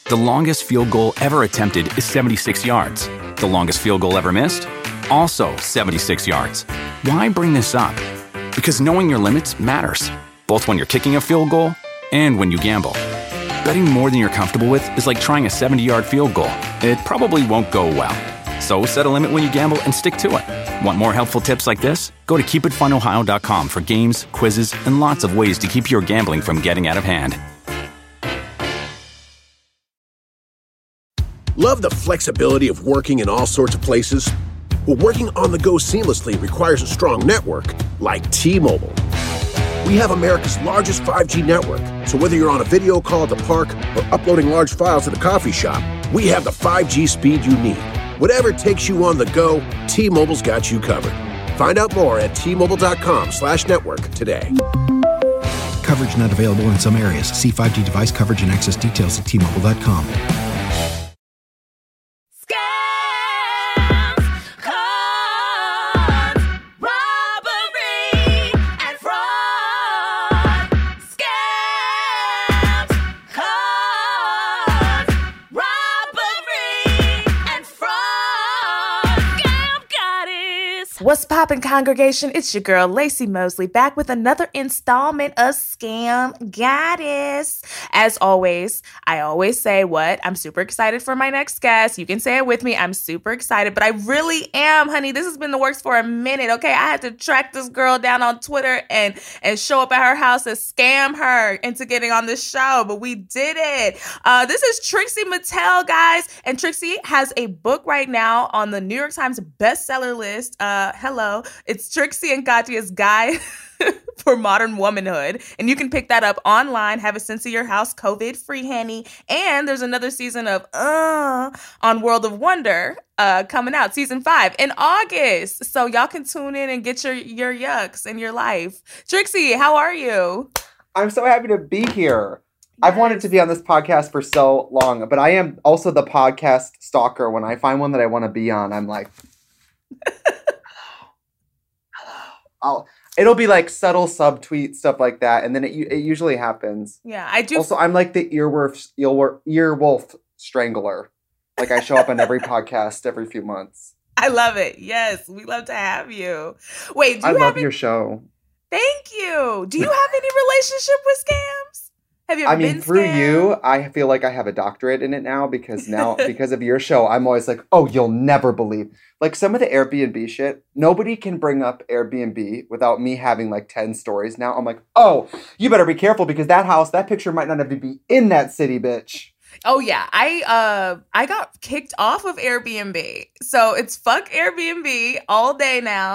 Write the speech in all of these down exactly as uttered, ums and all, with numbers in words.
The longest field goal ever attempted is seventy-six yards. The longest field goal ever missed? Also seventy-six yards. Why bring this up? Because knowing your limits matters, both when you're kicking a field goal and when you gamble. Betting more than you're comfortable with is like trying a seventy-yard field goal. It probably won't go well. So set a limit when you gamble and stick to it. Want more helpful tips like this? Go to keep it fun ohio dot com for games, quizzes, and lots of ways to keep your gambling from getting out of hand. Love the flexibility of working in all sorts of places? Well, working on the go seamlessly requires a strong network like T-Mobile. We have America's largest five G network, so whether you're on a video call at the park or uploading large files at the coffee shop, we have the five G speed you need. Whatever takes you on the go, T-Mobile's got you covered. Find out more at T Mobile dot com slash network today. Coverage not available in some areas. See five G device coverage and access details at T Mobile dot com. What's poppin', congregation? It's your girl, Lacey Mosley, back with another installment of Scam Goddess. As always, I always say what? I'm super excited for my next guest. You can say it with me. I'm super excited, but I really am, honey. This has been the works for a minute, okay? I had to track this girl down on Twitter and, and show up at her house and scam her into getting on this show, but we did it. Uh, this is Trixie Mattel, guys, and Trixie has a book right now on the New York Times bestseller list. Uh, hello, it's Trixie and Katya's Guide for Modern Womanhood. And you can pick that up online, have a sense of your house, COVID-free, honey. And there's another season of uh on World of Wonder uh, coming out, season five, in August. So y'all can tune in and get your, your yucks in your life. Trixie, how are you? I'm so happy to be here. I've wanted to be on this podcast for so long, but I am also the podcast stalker. When I find one that I want to be on, I'm like... I'll, it'll be like subtle subtweet stuff like that, and then it it usually happens. Yeah, I do. Also, I'm like the earwolf earwolf, earwolf strangler. Like I show up on every podcast every few months. I love it. Yes, we love to have you. Wait, do you I have love any... your show. Thank you. Do you have any relationship with scams? Have you ever I mean, been through scammed? you, I feel like I have a doctorate in it now because now, because of your show, I'm always like, oh, you'll never believe. Like some of the Airbnb shit, nobody can bring up Airbnb without me having like ten stories now. I'm like, oh, you better be careful because that house, that picture might not have to be in that city, bitch. Oh yeah, I uh I got kicked off of Airbnb. So it's fuck Airbnb all day now.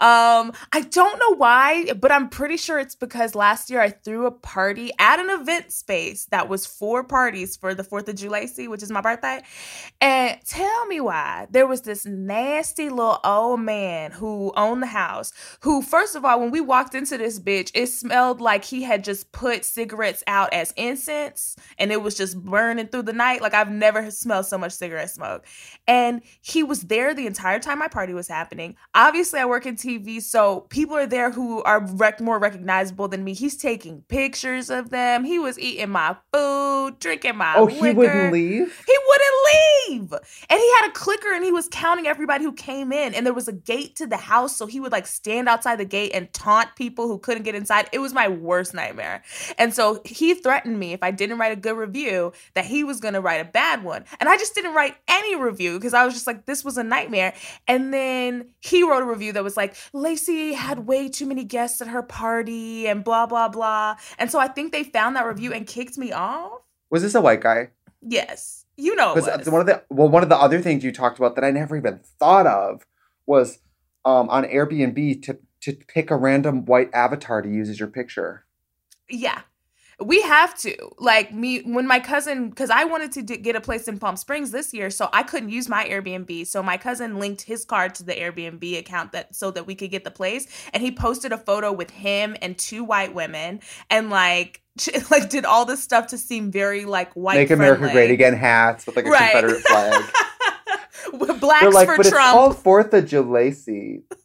Um I don't know why, but I'm pretty sure it's because last year I threw a party at an event space that was four parties for the fourth of July, which is my birthday. And tell me why. There was this nasty little old man who owned the house, who first of all, when we walked into this bitch, it smelled like he had just put cigarettes out as incense and it was just burning through the night. Like I've never smelled so much cigarette smoke. And he was there the entire time my party was happening. Obviously I work in T V, so people are there who are rec- more recognizable than me. He's taking pictures of them. He was eating my food, drinking my oh, liquor. He wouldn't leave? He wouldn't leave. And he had a clicker and he was counting everybody who came in. And there was a gate to the house, so he would like stand outside the gate and taunt people who couldn't get inside. It was my worst nightmare. And so he threatened me if I didn't write a good review that he was going to write a bad one. And I just didn't write any review because I was just like, this was a nightmare. And then he wrote a review that was like, Lacey had way too many guests at her party and blah, blah, blah. And so I think they found that review and kicked me off. Was this a white guy? Yes. You know it was. One of the, well, one of the other things you talked about that I never even thought of was um, on Airbnb to, to pick a random white avatar to use as your picture. Yeah. We have to. Like me, when my cousin, because I wanted to d- get a place in Palm Springs this year, so I couldn't use my Airbnb. So my cousin linked his card to the Airbnb account that so that we could get the place. And he posted a photo with him and two white women and like, like did all this stuff to seem very like white Make friendly. America Great Again hats with like a right. Confederate flag. Blacks They're like, for but Trump. it's called fourth of July.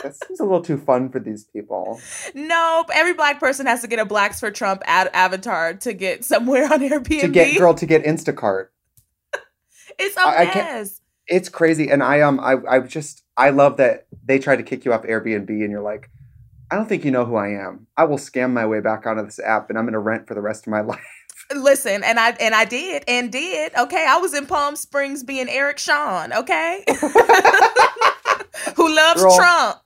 This seems a little too fun for these people. Nope. Every black person has to get a Blacks for Trump ad- avatar to get somewhere on Airbnb. To get, girl, to get Instacart. It's a I, I mess. It's crazy. And I, um, I, I just, I love that they tried to kick you off Airbnb and you're like, I don't think you know who I am. I will scam my way back onto this app and I'm going to rent for the rest of my life. Listen, and I and I did and did. Okay, I was in Palm Springs being Eric Shawn. Okay, who loves Girl, Trump.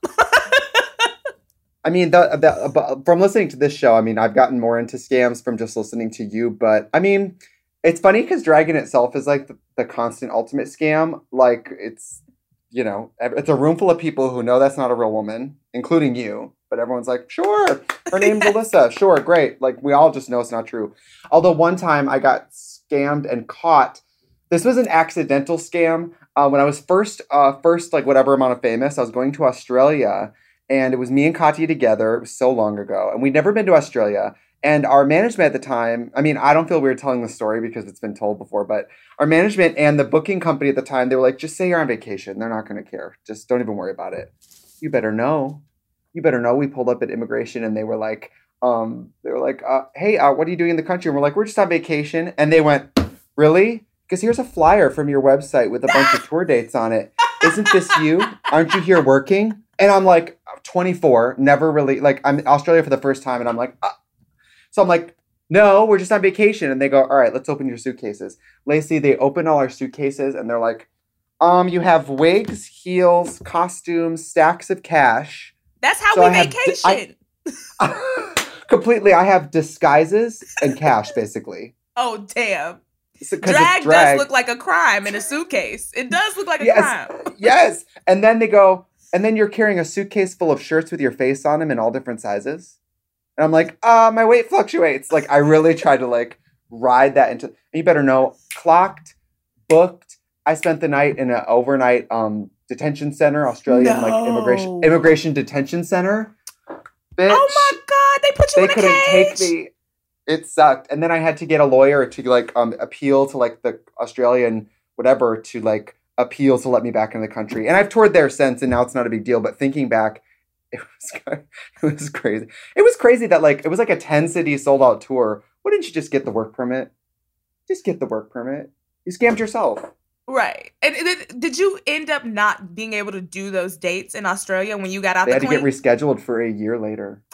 I mean, the, the, from listening to this show, I mean, I've gotten more into scams from just listening to you. But I mean, it's funny because Dragon itself is like the, the constant ultimate scam. Like it's, you know, it's a room full of people who know that's not a real woman, including you. But everyone's like, sure, her name's Alyssa. Sure, great. Like, we all just know it's not true. Although one time I got scammed and caught. This was an accidental scam. Uh, when I was first, uh, first, like, whatever amount of famous, I was going to Australia. And it was me and Katya together. It was so long ago. And we'd never been to Australia. And our management at the time, I mean, I don't feel weird telling the story because it's been told before. But our management and the booking company at the time, they were like, just say you're on vacation. They're not going to care. Just don't even worry about it. You better know. You better know. We pulled up at immigration and they were like, um, they were like, uh, hey, uh, what are you doing in the country? And we're like, we're just on vacation. And they went, really? Because here's a flyer from your website with a bunch of tour dates on it. Isn't this you? Aren't you here working? And I'm like, twenty-four, never really, like, I'm in Australia for the first time. And I'm like, ah. So I'm like, no, we're just on vacation. And they go, all right, let's open your suitcases. Lacey, they open all our suitcases and they're like, um, you have wigs, heels, costumes, stacks of cash. That's how so we I vacation. Di- I, completely. I have disguises and cash, basically. Oh, damn. So, drag, drag does look like a crime in a suitcase. It does look like a yes, crime. Yes. And then they go, and then you're carrying a suitcase full of shirts with your face on them in all different sizes. And I'm like, ah, uh, my weight fluctuates. Like, I really tried to, like, ride that into, and you better know, clocked, booked. I spent the night in an overnight um, detention center, Australian no. like immigration immigration detention center. Bitch, oh my God, they put you they in a couldn't cage. take me. It sucked. And then I had to get a lawyer to like um, appeal to like the Australian whatever to like appeal to let me back in the country. And I've toured there since, and now it's not a big deal. But thinking back, it was it was crazy. It was crazy that like it was like a ten city sold out tour. Why didn't you just get the work permit? Just get the work permit. You scammed yourself. Right. And, and did you end up not being able to do those dates in Australia when you got out they the They had to get rescheduled for a year later.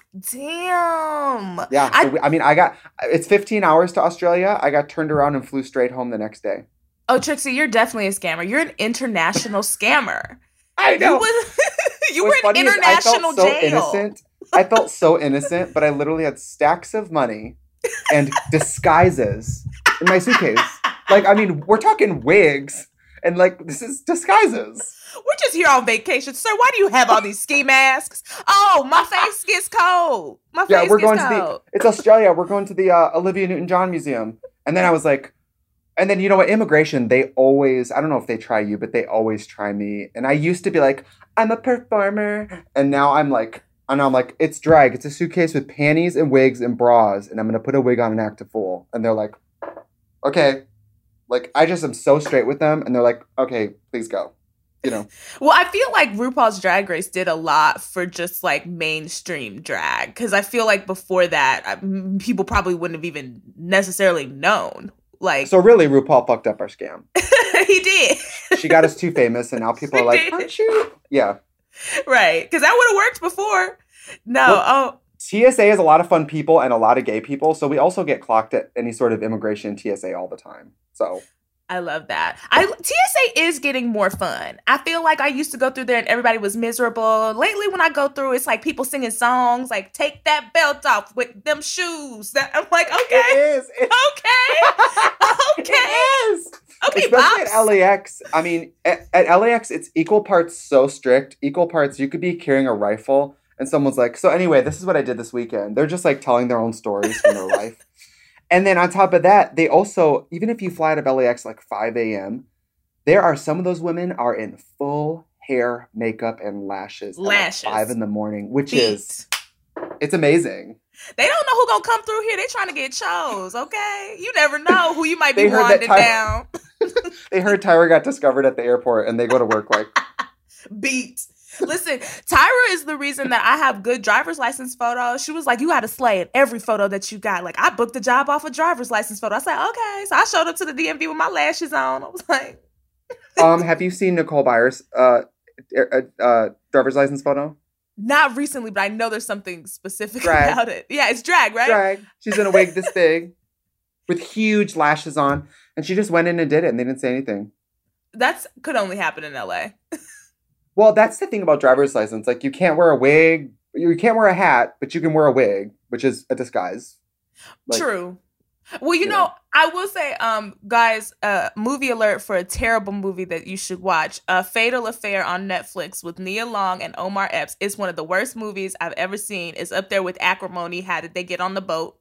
Damn. Yeah. I, so we, I mean, I got, it's fifteen hours to Australia. I got turned around and flew straight home the next day. Oh, Trixie, you're definitely a scammer. You're an international scammer. I know. You, was, you were in international I felt so jail. Innocent. I felt so innocent, but I literally had stacks of money and disguises in my suitcase. Like, I mean, we're talking wigs and like, this is disguises. We're just here on vacation. Sir, why do you have all these ski masks? Oh, my face gets cold. My face yeah, we're gets going cold. to the, it's Australia. We're going to the uh, Olivia Newton-John Museum. And then I was like, and then, you know what, immigration, they always, I don't know if they try you, but they always try me. And I used to be like, I'm a performer. And now I'm like, and I'm like, it's drag. It's a suitcase with panties and wigs and bras. And I'm going to put a wig on and act a fool. And they're like, okay. Like, I just am so straight with them. And they're like, okay, please go. You know. Well, I feel like RuPaul's Drag Race did a lot for just like mainstream drag. Because I feel like before that, people probably wouldn't have even necessarily known. Like, so really, RuPaul fucked up our scam. He did. She got us too famous, and now people are like, did. Aren't you? Yeah. Right. Because that would have worked before. No. Well, oh. T S A is a lot of fun people and a lot of gay people. So we also get clocked at any sort of immigration T S A all the time. So I love that. I T S A is getting more fun. I feel like I used to go through there and everybody was miserable. Lately, when I go through, it's like people singing songs like "Take that belt off with them shoes." That I'm like, okay, it is. It's, okay, okay, it is. Okay, especially Pops. at L A X. I mean, at, at L A X, it's equal parts so strict. Equal parts, you could be carrying a rifle, and someone's like, "So anyway, this is what I did this weekend." They're just like telling their own stories from their life. And then on top of that, they also, even if you fly out of L A X like five a.m., there are some of those women are in full hair, makeup, and lashes. Lashes. At like five in the morning, which Beat. is, it's amazing. They don't know who gonna come through here. They trying to get chose, okay? You never know who you might be They heard that wanding Ty- down. They heard Tyra got discovered at the airport, and they go to work like, Beat. Listen, Tyra is the reason that I have good driver's license photos. She was like, you got to slay in every photo that you got. Like, I booked the job off a driver's license photo. I said, okay. So I showed up to the D M V with my lashes on. I was like... um, have you seen Nicole Byers' uh, uh, uh, driver's license photo? Not recently, but I know there's something specific drag. about it. Yeah, it's drag, right? Drag. She's in a wig this big with huge lashes on. And she just went in and did it, and they didn't say anything. That's could only happen in L A. Well, that's the thing about driver's license. Like, you can't wear a wig. You can't wear a hat, but you can wear a wig, which is a disguise. Like, True. Well, you, you know, know, I will say, um, guys, uh, movie alert for a terrible movie that you should watch. Uh, Fatal Affair on Netflix with Nia Long and Omar Epps. It's one of the worst movies I've ever seen. It's up there with Acrimony. How did they get on the boat?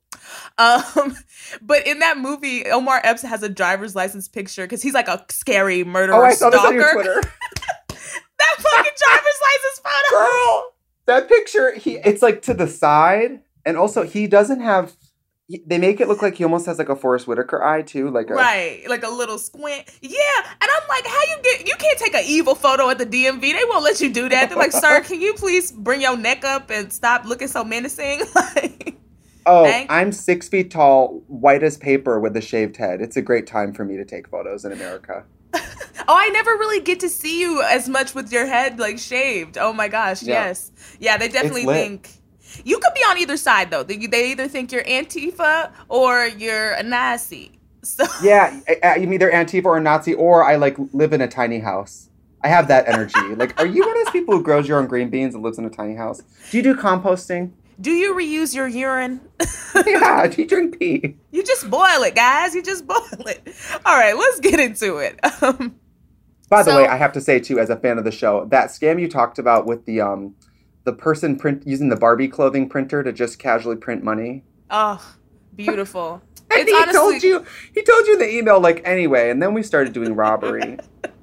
Um, but in that movie, Omar Epps has a driver's license picture because he's like a scary murderer. Oh, I saw stalker. this on your Twitter. That fucking driver's license photo. Girl, that picture, he it's like to the side. And also, he doesn't have... He, they make it look like he almost has like a Forrest Whitaker eye too, like a, right, like a little squint. Yeah, and I'm like, how you get? You can't take an evil photo at the D M V. They won't let you do that. They're like, sir, can you please bring your neck up and stop looking so menacing? Like, oh, thank- I'm six feet tall, white as paper with a shaved head. It's a great time for me to take photos in America. Oh, I never really get to see you as much with your head like shaved. Oh my gosh, yeah. yes, yeah, they definitely think. You could be on either side, though. They, they either think you're Antifa or you're a Nazi. So yeah, I'm either Antifa or a Nazi, or I like live in a tiny house. I have that energy. Like, are you one of those people who grows your own green beans and lives in a tiny house? Do you do composting? Do you reuse your urine? Yeah, do you drink pee? You just boil it, guys. You just boil it. All right, let's get into it. Um, By the so, way, I have to say, too, as a fan of the show, that scam you talked about with the... um. The person print using the Barbie clothing printer to just casually print money. Oh, beautiful. And It's he honestly... told you he told you in the email, like, anyway, and then we started doing robbery.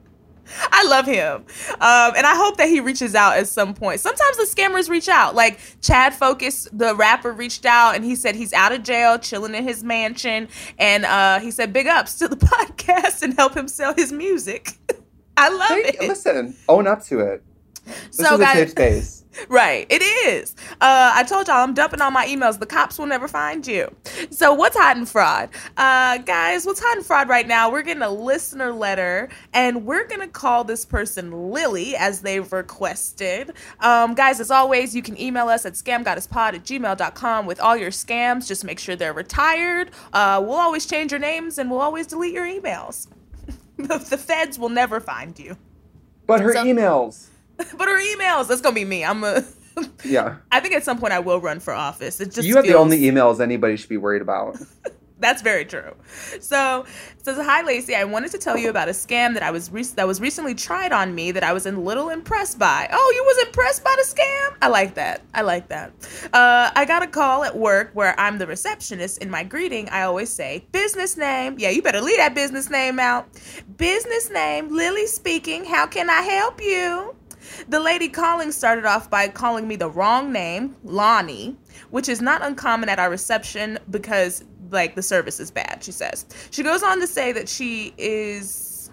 I love him. Um, and I hope that he reaches out at some point. Sometimes the scammers reach out. Like Chad Focus, the rapper, reached out and he said he's out of jail, chilling in his mansion. And uh, he said big ups to the podcast and help him sell his music. I love Hey, it. listen, own up to it. This So, is a guys- safe space. Right, it is. Uh, I told y'all I'm dumping all my emails. The cops will never find you. So what's hot and fraud? Uh, guys, what's hot and fraud right now? We're getting a listener letter, and we're going to call this person Lily, as they've requested. Um, guys, as always, you can email us at scamgoddesspod at gmail dot com with all your scams. Just make sure they're retired. Uh, we'll always change your names, and we'll always delete your emails. the, the feds will never find you. But her So- emails. But her emails, that's going to be me. I'm a... Yeah. I think at some point I will run for office. It just You have feels, the only emails anybody should be worried about. That's very true. So, says, hi Lacey, I wanted to tell you about a scam that I was re- that was recently tried on me that I was a little impressed by. Oh, you was impressed by the scam? I like that. I like that. Uh, I got a call at work where I'm the receptionist. In my greeting, I always say business name. Yeah, you better leave that business name out. Business name, Lily speaking. How can I help you? The lady calling started off by calling me the wrong name, Lonnie, which is not uncommon at our reception because, like, the service is bad, she says. She goes on to say that she is...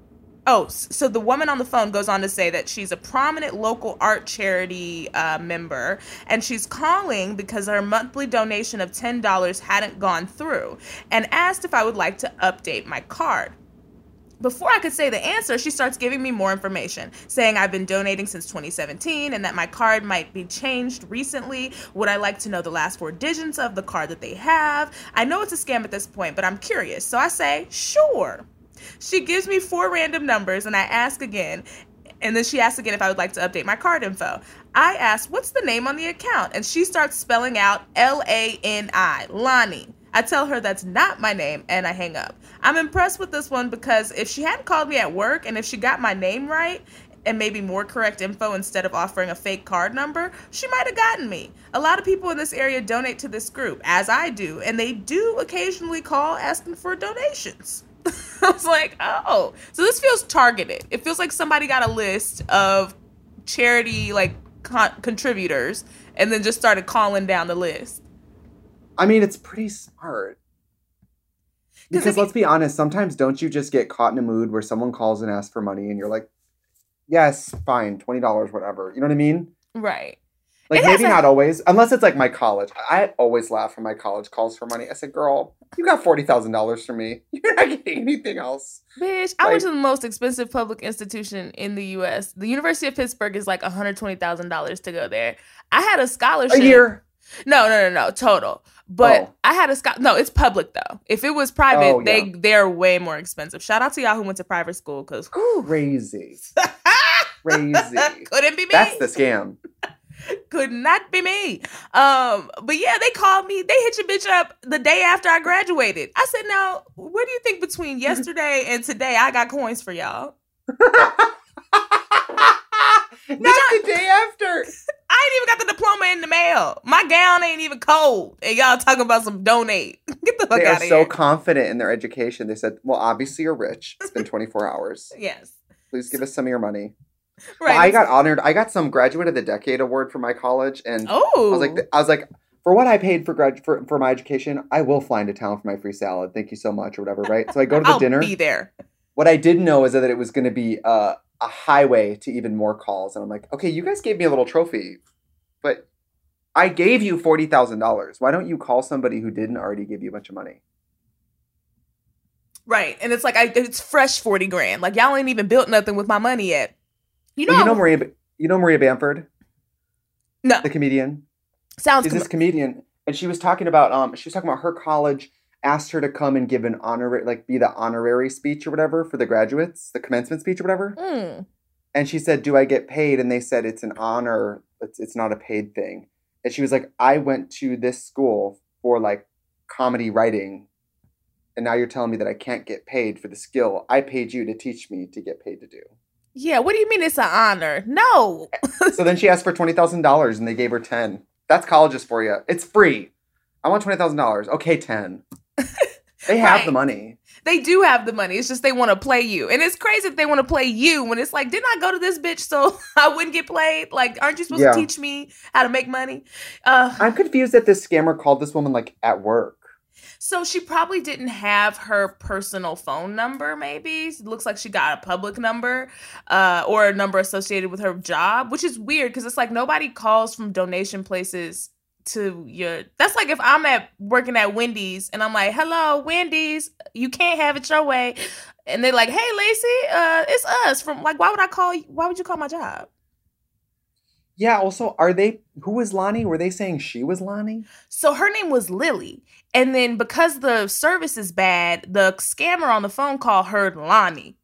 Oh, so the woman on the phone goes on to say that she's a prominent local art charity uh, member, and she's calling because her monthly donation of ten dollars hadn't gone through, and asked if I would like to update my card. Before I could say the answer, she starts giving me more information, saying I've been donating since twenty seventeen and that my card might be changed recently. Would I like to know the last four digits of the card that they have? I know it's a scam at this point, but I'm curious. So I say, sure. She gives me four random numbers and I ask again. And then she asks again if I would like to update my card info. I asked, what's the name on the account? And she starts spelling out L A N I, Lonnie. I tell her that's not my name, and I hang up. I'm impressed with this one because if she hadn't called me at work and if she got my name right and maybe more correct info instead of offering a fake card number, she might have gotten me. A lot of people in this area donate to this group, as I do, and they do occasionally call asking for donations. I was like, oh, so this feels targeted. It feels like somebody got a list of charity like con- contributors and then just started calling down the list. I mean, it's pretty smart. Because let's be honest, sometimes don't you just get caught in a mood where someone calls and asks for money and you're like, yes, fine, twenty dollars, whatever. You know what I mean? Right. Like, It maybe has a- not always, unless it's like my college. I always laugh when my college calls for money. I said, girl, you got forty thousand dollars from me. You're not getting anything else. Bitch, I Like- went to the most expensive public institution in the U S. The University of Pittsburgh is like one hundred twenty thousand dollars to go there. I had a scholarship. A year. No, no, no, no, total. But Oh. I had a scho- no, it's public though. If it was private, Oh, they yeah. they're way more expensive. Shout out to y'all who went to private school because Crazy. Crazy. couldn't be me. That's the scam. Could not be me. Um, but yeah, they called me. They hit your bitch up the day after I graduated. I said, now, what do you think between yesterday and today? I got coins for y'all. Not the day after. I ain't even got the diploma in the mail. My gown ain't even cold. And y'all talking about some donate. Get the fuck They out are of so here. confident in their education. They said, well, obviously you're rich. It's been twenty-four hours. Yes. Please give us some of your money. Right. I got honored. I got some graduate of the decade award from my college. And Oh. I was like, I was like, for what I paid for grad for, for my education, I will fly into town for my free salad. Thank you so much, or whatever. Right. So I go to the I'll dinner. be there. What I didn't know is that it was going to be uh, a highway to even more calls. And I'm like, okay, you guys gave me a little trophy, but I gave you forty thousand dollars. Why don't you call somebody who didn't already give you a bunch of money? Right. And it's like, I, it's fresh forty grand. Like, y'all ain't even built nothing with my money yet. You know, Well, you know Maria, you know Maria Bamford, no. the comedian? Sounds She's com- this comedian, and she was talking about um she was talking about her college asked her to come and give an honorary like be the honorary speech or whatever for the graduates, the commencement speech or whatever. Mm. And she said, "Do I get paid?" And they said, "It's an honor. It's it's not a paid thing." And she was like, "I went to this school for like comedy writing, and now you're telling me that I can't get paid for the skill I paid you to teach me to get paid to do." Yeah, what do you mean it's an honor? No. So then she asked for twenty thousand dollars, and they gave her ten. That's colleges for you. It's free. I want twenty thousand dollars. Okay, ten. They have Right. the money. They do have the money. It's just they want to play you. And it's crazy that they want to play you when it's like, didn't I go to this bitch so I wouldn't get played? Like, aren't you supposed Yeah. to teach me how to make money? Uh, I'm confused that this scammer called this woman like at work. so she probably didn't have her personal phone number, maybe. It looks like she got a public number uh, or a number associated with her job, which is weird because it's like nobody calls from donation places to your that's like if I'm at working at Wendy's and I'm like, hello Wendy's, you can't have it your way, and they're like, hey Lacey, uh it's us from like why would I call you why would you call my job? Yeah, also, are they who was Lonnie? Were they saying she was Lonnie? So her name was Lily, and then because the service is bad, the scammer on the phone call heard Lonnie,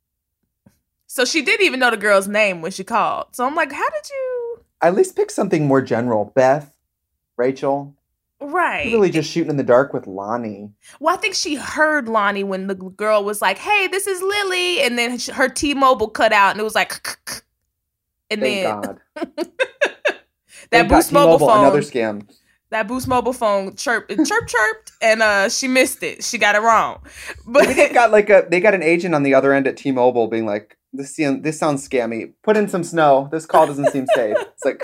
so she didn't even know the girl's name when she called. So I'm like, how did you At least pick something more general. Beth, Rachel. right You're really just shooting in the dark with Lonnie. Well, I think she heard Lonnie when the girl was like, hey, this is Lily. And then her T-Mobile cut out and it was like, and Thank then God. that Thank God. Boost Mobile T-Mobile, phone, another scam. that Boost Mobile phone chirp, it chirp chirped and uh, she missed it. She got it wrong. But Maybe they got like a they got an agent on the other end at T-Mobile being like, this this sounds scammy. Put in some snow. This call doesn't seem safe. It's like,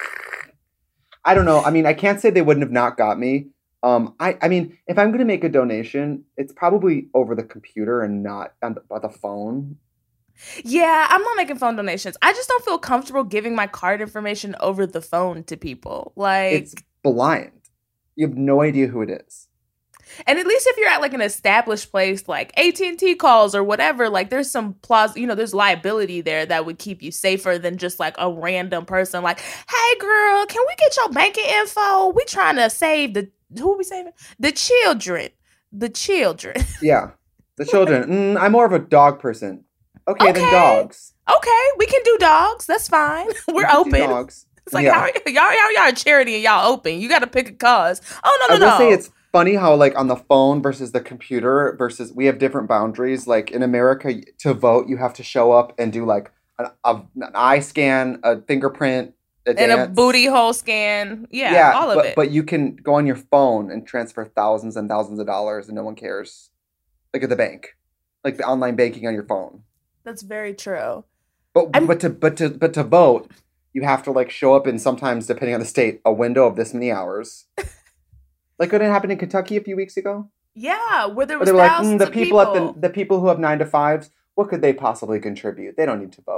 I don't know. I mean, I can't say they wouldn't have not got me. Um, I, I mean, if I'm going to make a donation, it's probably over the computer and not on the, on the phone. yeah, I'm not making phone donations. I just don't feel comfortable giving my card information over the phone to people. Like, It's blind. You have no idea who it is. and at least if you're at like an established place like A T and T calls or whatever, like there's some plaus, you know, there's liability there that would keep you safer than just like a random person like, hey girl, can we get your banking info? We trying to save the, who are we saving? The children. The children. Yeah. The children. Mm, I'm more of a dog person. Okay, then Okay. dogs. Okay, we can do dogs. That's fine. We're We can do open. dogs. It's like, Yeah. how are y- y'all, y'all, y'all a charity and y'all open. You got to pick a cause. Oh, no, I no, will no. say it's funny how like on the phone versus the computer versus we have different boundaries. Like in America, to vote, you have to show up and do like an, a, an eye scan, a fingerprint, a and a dance. booty hole scan. Yeah, all of but, it. But you can go on your phone and transfer thousands and thousands of dollars and no one cares. Like at the bank, like the online banking on your phone. That's very true. But I'm- but to but to but to vote, you have to like show up in sometimes, depending on the state, a window of this many hours. Like what happened in Kentucky a few weeks ago. Yeah, where there Where was they were like, thousands mm, the of people, people. at the the people who have nine to fives, what could they possibly contribute? They don't need to vote.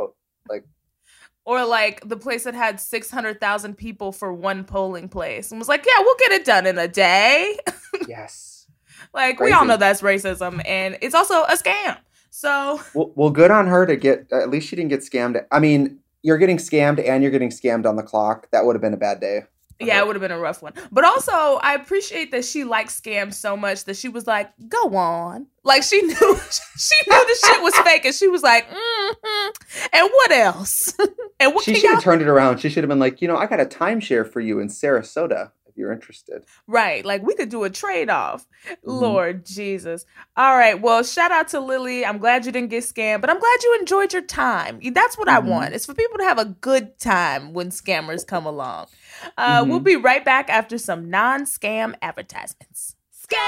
Like, or like the place that had six hundred thousand people for one polling place and was like, yeah, we'll get it done in a day. yes. Like, Crazy. we all know that's racism, and it's also a scam. So, well, well, good on her to get, at least she didn't get scammed. I mean, you're getting scammed and you're getting scammed on the clock. That would have been a bad day. Yeah, it would have been a rough one. But also, I appreciate that she likes scams so much that she was like, go on. Like, she knew she knew the shit was fake, and she was like, mm-hmm. And what else? And what She should have turned it around. She should have been like, you know, I got a timeshare for you in Sarasota if you're interested. Right. Like, we could do a trade-off. Mm-hmm. Lord Jesus. All right. Well, shout out to Lily. I'm glad you didn't get scammed, but I'm glad you enjoyed your time. That's what mm-hmm. I want. It's for people to have a good time when scammers come along. Uh, mm-hmm. We'll be right back after some non-scam advertisements.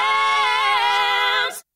Scams!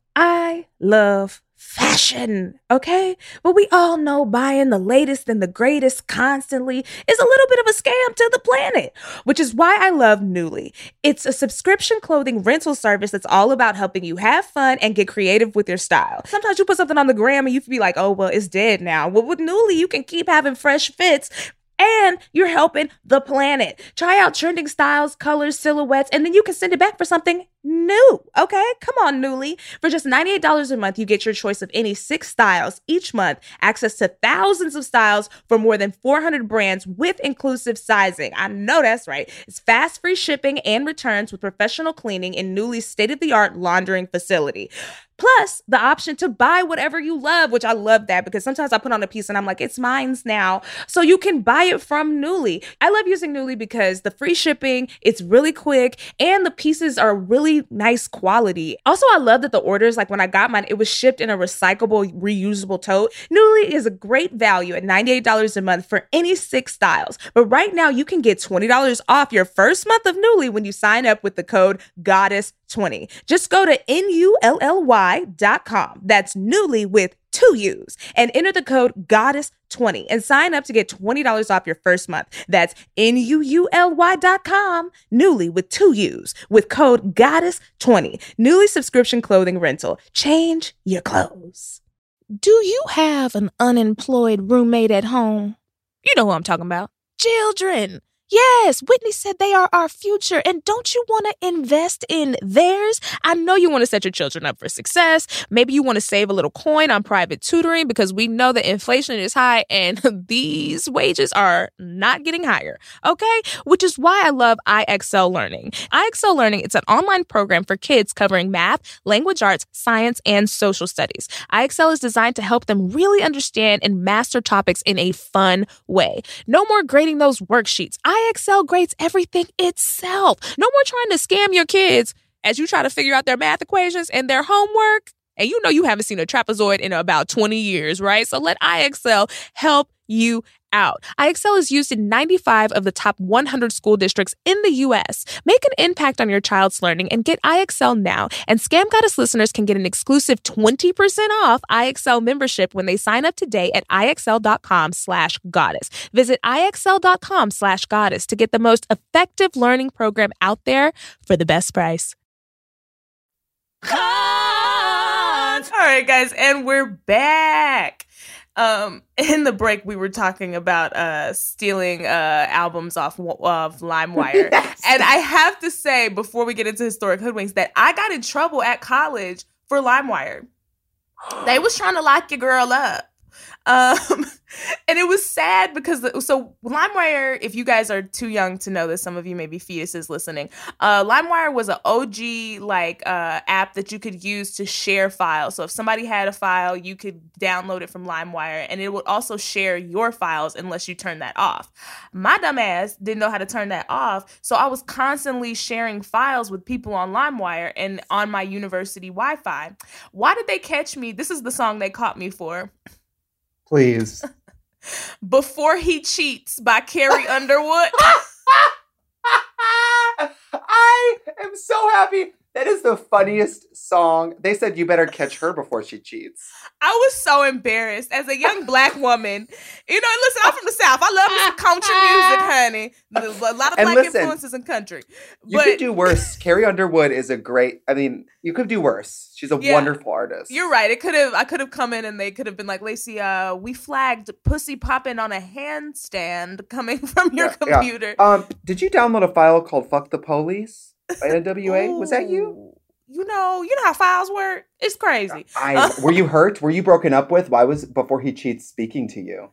I love fashion, okay? But we all know buying the latest and the greatest constantly is a little bit of a scam to the planet, which is why I love Nuuly. It's a subscription clothing rental service that's all about helping you have fun and get creative with your style. Sometimes you put something on the gram and you can be like, oh, well, it's dead now. Well, with Nuuly, you can keep having fresh fits, and you're helping the planet. Try out trending styles, colors, silhouettes, and then you can send it back for something new, okay? Come on, Nuuly. For just ninety-eight dollars a month, you get your choice of any six styles each month, access to thousands of styles for more than four hundred brands with inclusive sizing. I know that's right. It's fast, free shipping and returns with professional cleaning in Nuuly's state-of-the-art laundering facility. Plus, the option to buy whatever you love, which I love that because sometimes I put on a piece and I'm like, it's mine's now. So you can buy it from Nuuly. I love using Nuuly because the free shipping, it's really quick, and the pieces are really nice quality. Also, I love that the orders, like when I got mine, it was shipped in a recyclable, reusable tote. Nuuly is a great value at ninety-eight dollars a month for any six styles. But right now, you can get twenty dollars off your first month of Nuuly when you sign up with the code goddess twenty. Just go to N U L L Y dot com. That's Nuuly with two U's and enter the code goddess twenty and sign up to get twenty dollars off your first month. That's N U U L Y dot com. Nuuly with two U's with code goddess twenty. Nuuly subscription clothing rental. Change your clothes. Do you have an unemployed roommate at home? You know who I'm talking about. Children. Yes, Whitney said they are our future, and don't you want to invest in theirs? I know you want to set your children up for success. Maybe you want to save a little coin on private tutoring because we know that inflation is high and these wages are not getting higher, okay? Which is why I love I X L Learning. I X L Learning, it's an online program for kids covering math, language arts, science, and social studies. I X L is designed to help them really understand and master topics in a fun way. No more grading those worksheets. I I X L grades everything itself. No more trying to scam your kids as you try to figure out their math equations and their homework. And you know you haven't seen a trapezoid in about twenty years, right? So let I X L help you out. I X L is used in ninety-five of the top one hundred school districts in the U S. Make an impact on your child's learning and get I X L now. And Scam Goddess listeners can get an exclusive twenty percent off I X L membership when they sign up today at IXL.com slash goddess. Visit IXL.com slash goddess to get the most effective learning program out there for the best price. All right, guys, and we're back. Um, in the break, we were talking about uh, stealing uh, albums off of LimeWire. Yes. And I have to say, before we get into Historic Hoodwinks, that I got in trouble at college for LimeWire. They was trying to lock your girl up. Um, and it was sad because, the, so LimeWire, if you guys are too young to know this, some of you may be fetuses listening, uh, LimeWire was an O G, like, uh, app that you could use to share files. So if somebody had a file, you could download it from LimeWire, and it would also share your files unless you turn that off. My dumb ass didn't know how to turn that off, so I was constantly sharing files with people on LimeWire and on my university Wi-Fi. Why did they catch me? This is the song they caught me for. Please. Before He Cheats by Carrie Underwood. I am so happy That is the funniest song. They said you better catch her before she cheats. I was so embarrassed as a young black woman. You know, listen, I'm from the South. I love me some country music, honey. There's a lot of And black listen, influences in country. You But could do worse. Carrie Underwood is a great, I mean, you could do worse. She's a Yeah. wonderful artist. you're right. It could have. I could have come in and they could have been like, Lacey, uh, we flagged pussy popping on a handstand coming from your Yeah, yeah. computer. Um, did you download a file called Fuck the Police by N W A? Was that you? Ooh. You know, you know how files work. It's crazy. I were you hurt? Were you broken up with? Why was before he cheats speaking to you?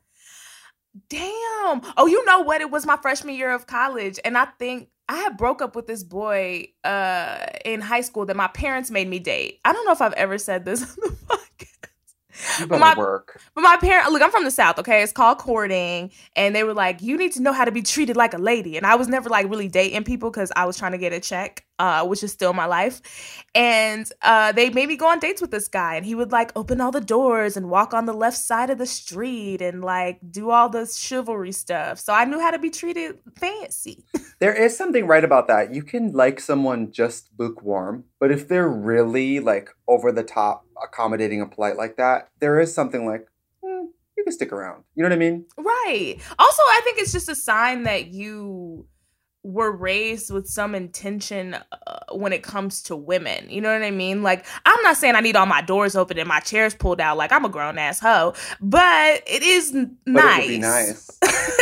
Damn. Oh, you know what? It was my freshman year of college, and I think I had broke up with this boy uh, in high school that my parents made me date. I don't know if I've ever said this on the podcast. You But better my, work. but my parents, look, I'm from the South, okay? It's called courting. And they were like, you need to know how to be treated like a lady. And I was never like really dating people because I was trying to get a check, uh, which is still my life. And uh, they made me go on dates with this guy. And he would like open all the doors and walk on the left side of the street and like do all this chivalry stuff. So I knew how to be treated fancy. There is something right about that. You can like someone just lukewarm, but if they're really like over the top, accommodating and polite like that, there is something like, hmm, you can stick around. You know what I mean? Right. Also, I think it's just a sign that you were raised with some intention uh, when it comes to women. You know what I mean? Like, I'm not saying I need all my doors open and my chairs pulled out like I'm a grown ass hoe, but it is n- But nice. it would be nice.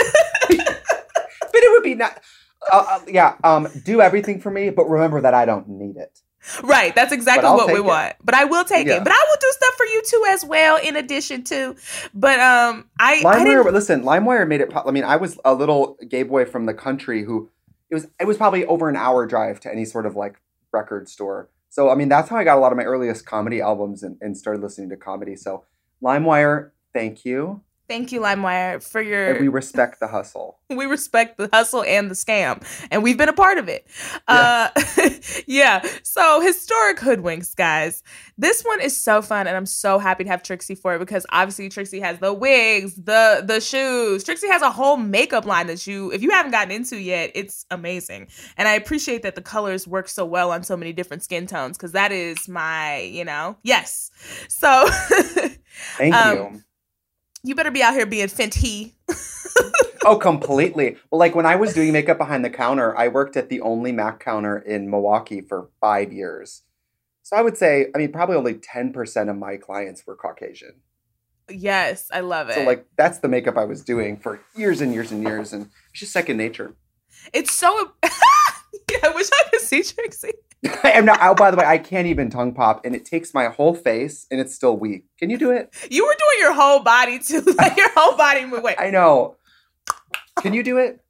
But it would be nice. Uh, uh, yeah, um, do everything for me, but remember that I don't need it. Right. That's exactly But I'll what we take it. want. But I will take Yeah. it. But I will do stuff for you too as well, in addition to. But um, I, I LimeWire, didn't. listen, LimeWire made it. po- I mean, I was a little gay boy from the country who it was. It was probably over an hour drive to any sort of like record store. So I mean, that's how I got a lot of my earliest comedy albums and, and started listening to comedy. So LimeWire, thank you, Thank you, LimeWire, for your. and we respect the hustle. We respect the hustle and the scam, and we've been a part of it. Uh, yeah. So historic hoodwinks, guys. This one is so fun, and I'm so happy to have Trixie for it because obviously Trixie has the wigs, the the shoes. Trixie has a whole makeup line that you, if you haven't gotten into yet, it's amazing. And I appreciate that the colors work so well on so many different skin tones because that is my, you know, yes. So Thank Um, you. you better be out here being Fenty. Oh, completely. Well, like when I was doing makeup behind the counter, I worked at the only Mac counter in Milwaukee for five years. So I would say, I mean, probably only ten percent of my clients were Caucasian. Yes, I love it. So like that's the makeup I was doing for years and years and years. And it's just second nature. It's so. Yeah, I wish I could see Trixie. I'm not, oh, by the way, I can't even tongue pop and it takes my whole face and it's still weak. Can you do it? You were doing your whole body too, like your whole body move. Wait, I know. Can you do it?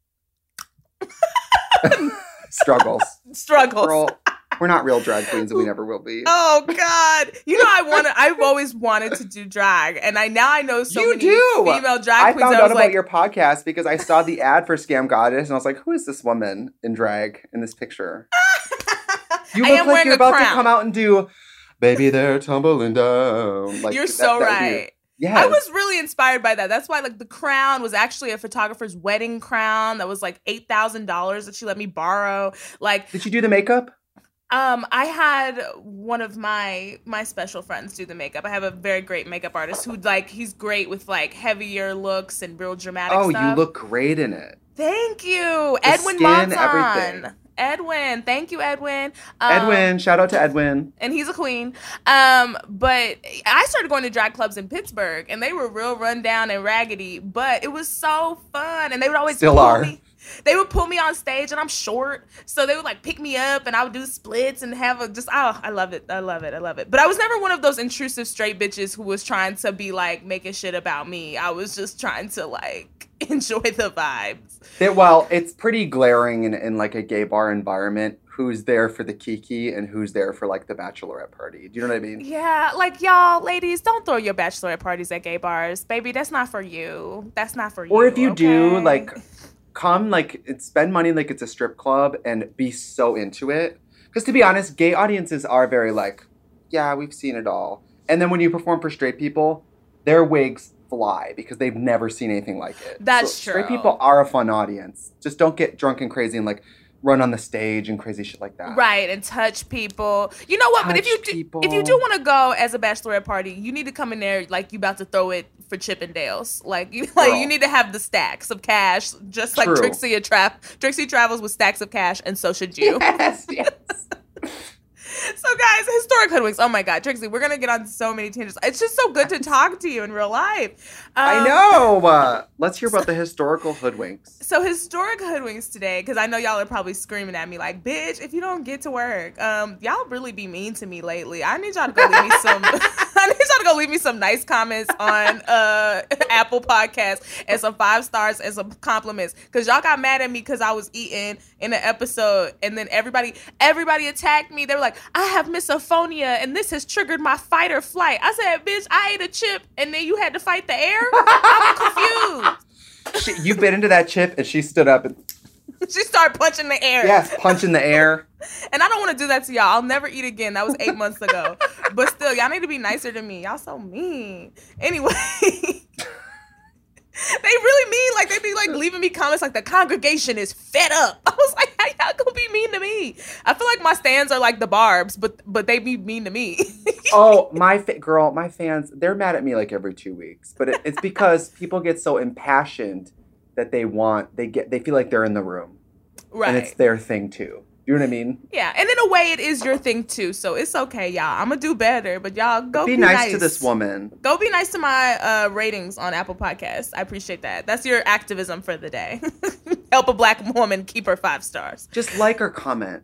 Struggles. struggles. Girl, we're not real drag queens and we never will be. Oh God! You know I want to. I've always wanted to do drag, and I now I know so You many do! female drag I queens. found I out was about like, your podcast because I saw the ad for Scam Goddess and I was like, who is this woman in drag in this picture? You I look am like wearing you're a about to crown. come out and do Baby They're Tumbling Down. Like, You're that- so that would be- right. Yes. I was really inspired by that. That's why, like, the crown was actually a photographer's wedding crown that was like eight thousand dollars that she let me borrow. Like, Did you do the makeup? Um, I had one of my my special friends do the makeup. I have a very great makeup artist who like he's great with like heavier looks and real dramatic Oh, stuff. you look great in it. Thank you, The Edwin skin, Monson. everything. Edwin, thank you, Edwin. Um, Edwin, shout out to Edwin. and he's a queen. Um, but I started going to drag clubs in Pittsburgh, and they were real run down and raggedy, but it was so fun. And they would always Still pull are. me. They would pull me on stage, and I'm short, so they would like pick me up, and I would do splits and have a just. Oh, I love it. I love it. I love it. But I was never one of those intrusive straight bitches who was trying to be like making shit about me. I was just trying to like enjoy the vibes. It, well, it's pretty glaring in, in like a gay bar environment. Who's there for the kiki and who's there for like the bachelorette party? Do you know what I mean? Yeah, like y'all ladies, don't throw your bachelorette parties at gay bars. Baby, that's not for you. That's not for you. Or if you do, okay? like, come like it's- spend money like it's a strip club and be so into it. Because to be honest, gay audiences are very like, yeah, we've seen it all. And then when you perform for straight people, their wigs fly because they've never seen anything like it. That's so Straight true. people are a fun audience. Just don't get drunk and crazy and like run on the stage and crazy shit like that. Right, and touch people. You know what? Touch but if you do, people. if you do want to go as a bachelorette party, you need to come in there like you about to throw it for Chippendales. Like you, like Girl. you need to have the stacks of cash, just like True. Trixie and Tra- Trixie travels with stacks of cash, and so should you. Yes, yes. So, guys, historic hoodwinks. Oh my God, Trixie, we're gonna get on so many tangents. It's just so good to talk to you in real life. Um, I know. Uh, let's hear about the historical hoodwinks. So, historic hoodwinks today, because I know y'all are probably screaming at me like, "Bitch, if you don't get to work, um, y'all really be mean to me lately. I need y'all to go leave me some. I need y'all to go leave me some nice comments on uh Apple Podcasts and some five stars and some compliments, because y'all got mad at me because I was eating in an episode, and then everybody everybody attacked me. They were like, I have misophonia and this has triggered my fight or flight. I said, bitch, I ate a chip and then you had to fight the air? I'm confused. She, you bit into that chip and she stood up and She started punching the air. yes, punching the air. And I don't want to do that to y'all. I'll never eat again. That was eight months ago. But still, y'all need to be nicer to me. Y'all so mean. Anyway. They really mean, like, they be, like, leaving me comments like, the congregation is fed up. I was like, how y'all gonna be mean to me? I feel like my stands are like the Barbs, but but they be mean to me. Oh, my fa- girl, my fans, they're mad at me like every two weeks. But it, it's because people get so impassioned that they want, they get, they feel like they're in the room. Right. And it's their thing, too. You know what I mean? Yeah, and in a way, it is your thing, too. So it's okay, y'all. I'm gonna do better, but y'all go Be, be, nice, nice to this woman. Go be nice to my uh, ratings on Apple Podcasts. I appreciate that. That's your activism for the day. Help a black woman keep her five stars. Just like or comment.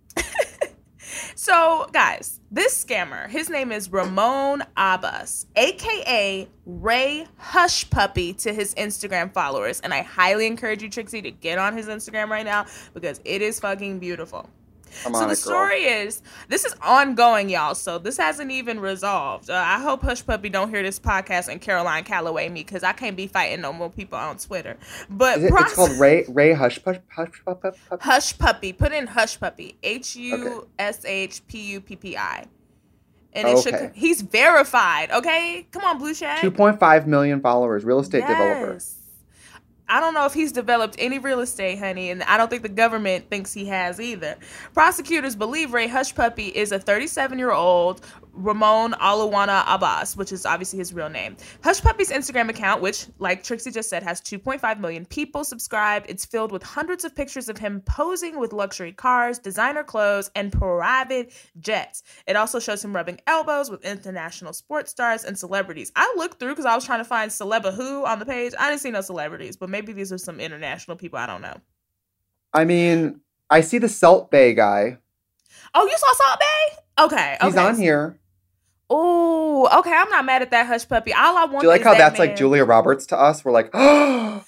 So, guys, this scammer, his name is Ramon Abbas, a k a. Ray Hush Puppy to his Instagram followers. And I highly encourage you, Trixie, to get on his Instagram right now because it is fucking beautiful. I'm so on the it, girl. story is, this is ongoing, y'all. So this hasn't even resolved. Uh, I hope Hush Puppy don't hear this podcast and Caroline Calloway me, because I can't be fighting no more people on Twitter. But Is it, pros- it's called Ray Ray Hush Push Hush Push Push. Hush Puppy. Put in Hush Puppy. H U S H P U P P I. And it Okay. should. He's verified. Okay, come on, Blue Shag. two point five million followers. Real estate developer. Yes. I don't know if he's developed any real estate, honey, and I don't think the government thinks he has either. Prosecutors believe Ray Hush Puppy is a thirty-seven-year-old Ramon Aluwana Abbas, which is obviously his real name. Hush Puppy's Instagram account, which, like Trixie just said, has two point five million people subscribed. It's filled with hundreds of pictures of him posing with luxury cars, designer clothes, and private jets. It also shows him rubbing elbows with international sports stars and celebrities. I looked through because I was trying to find celeb who on the page. I didn't see no celebrities, but maybe these are some international people. I don't know. I mean, I see the Salt Bay guy. Oh, you saw Salt Bay? Okay. He's okay. on here. Oh, okay. I'm not mad at that Hush Puppy. All I want. Do you like is how that that's man. like Julia Roberts to us? We're like, oh.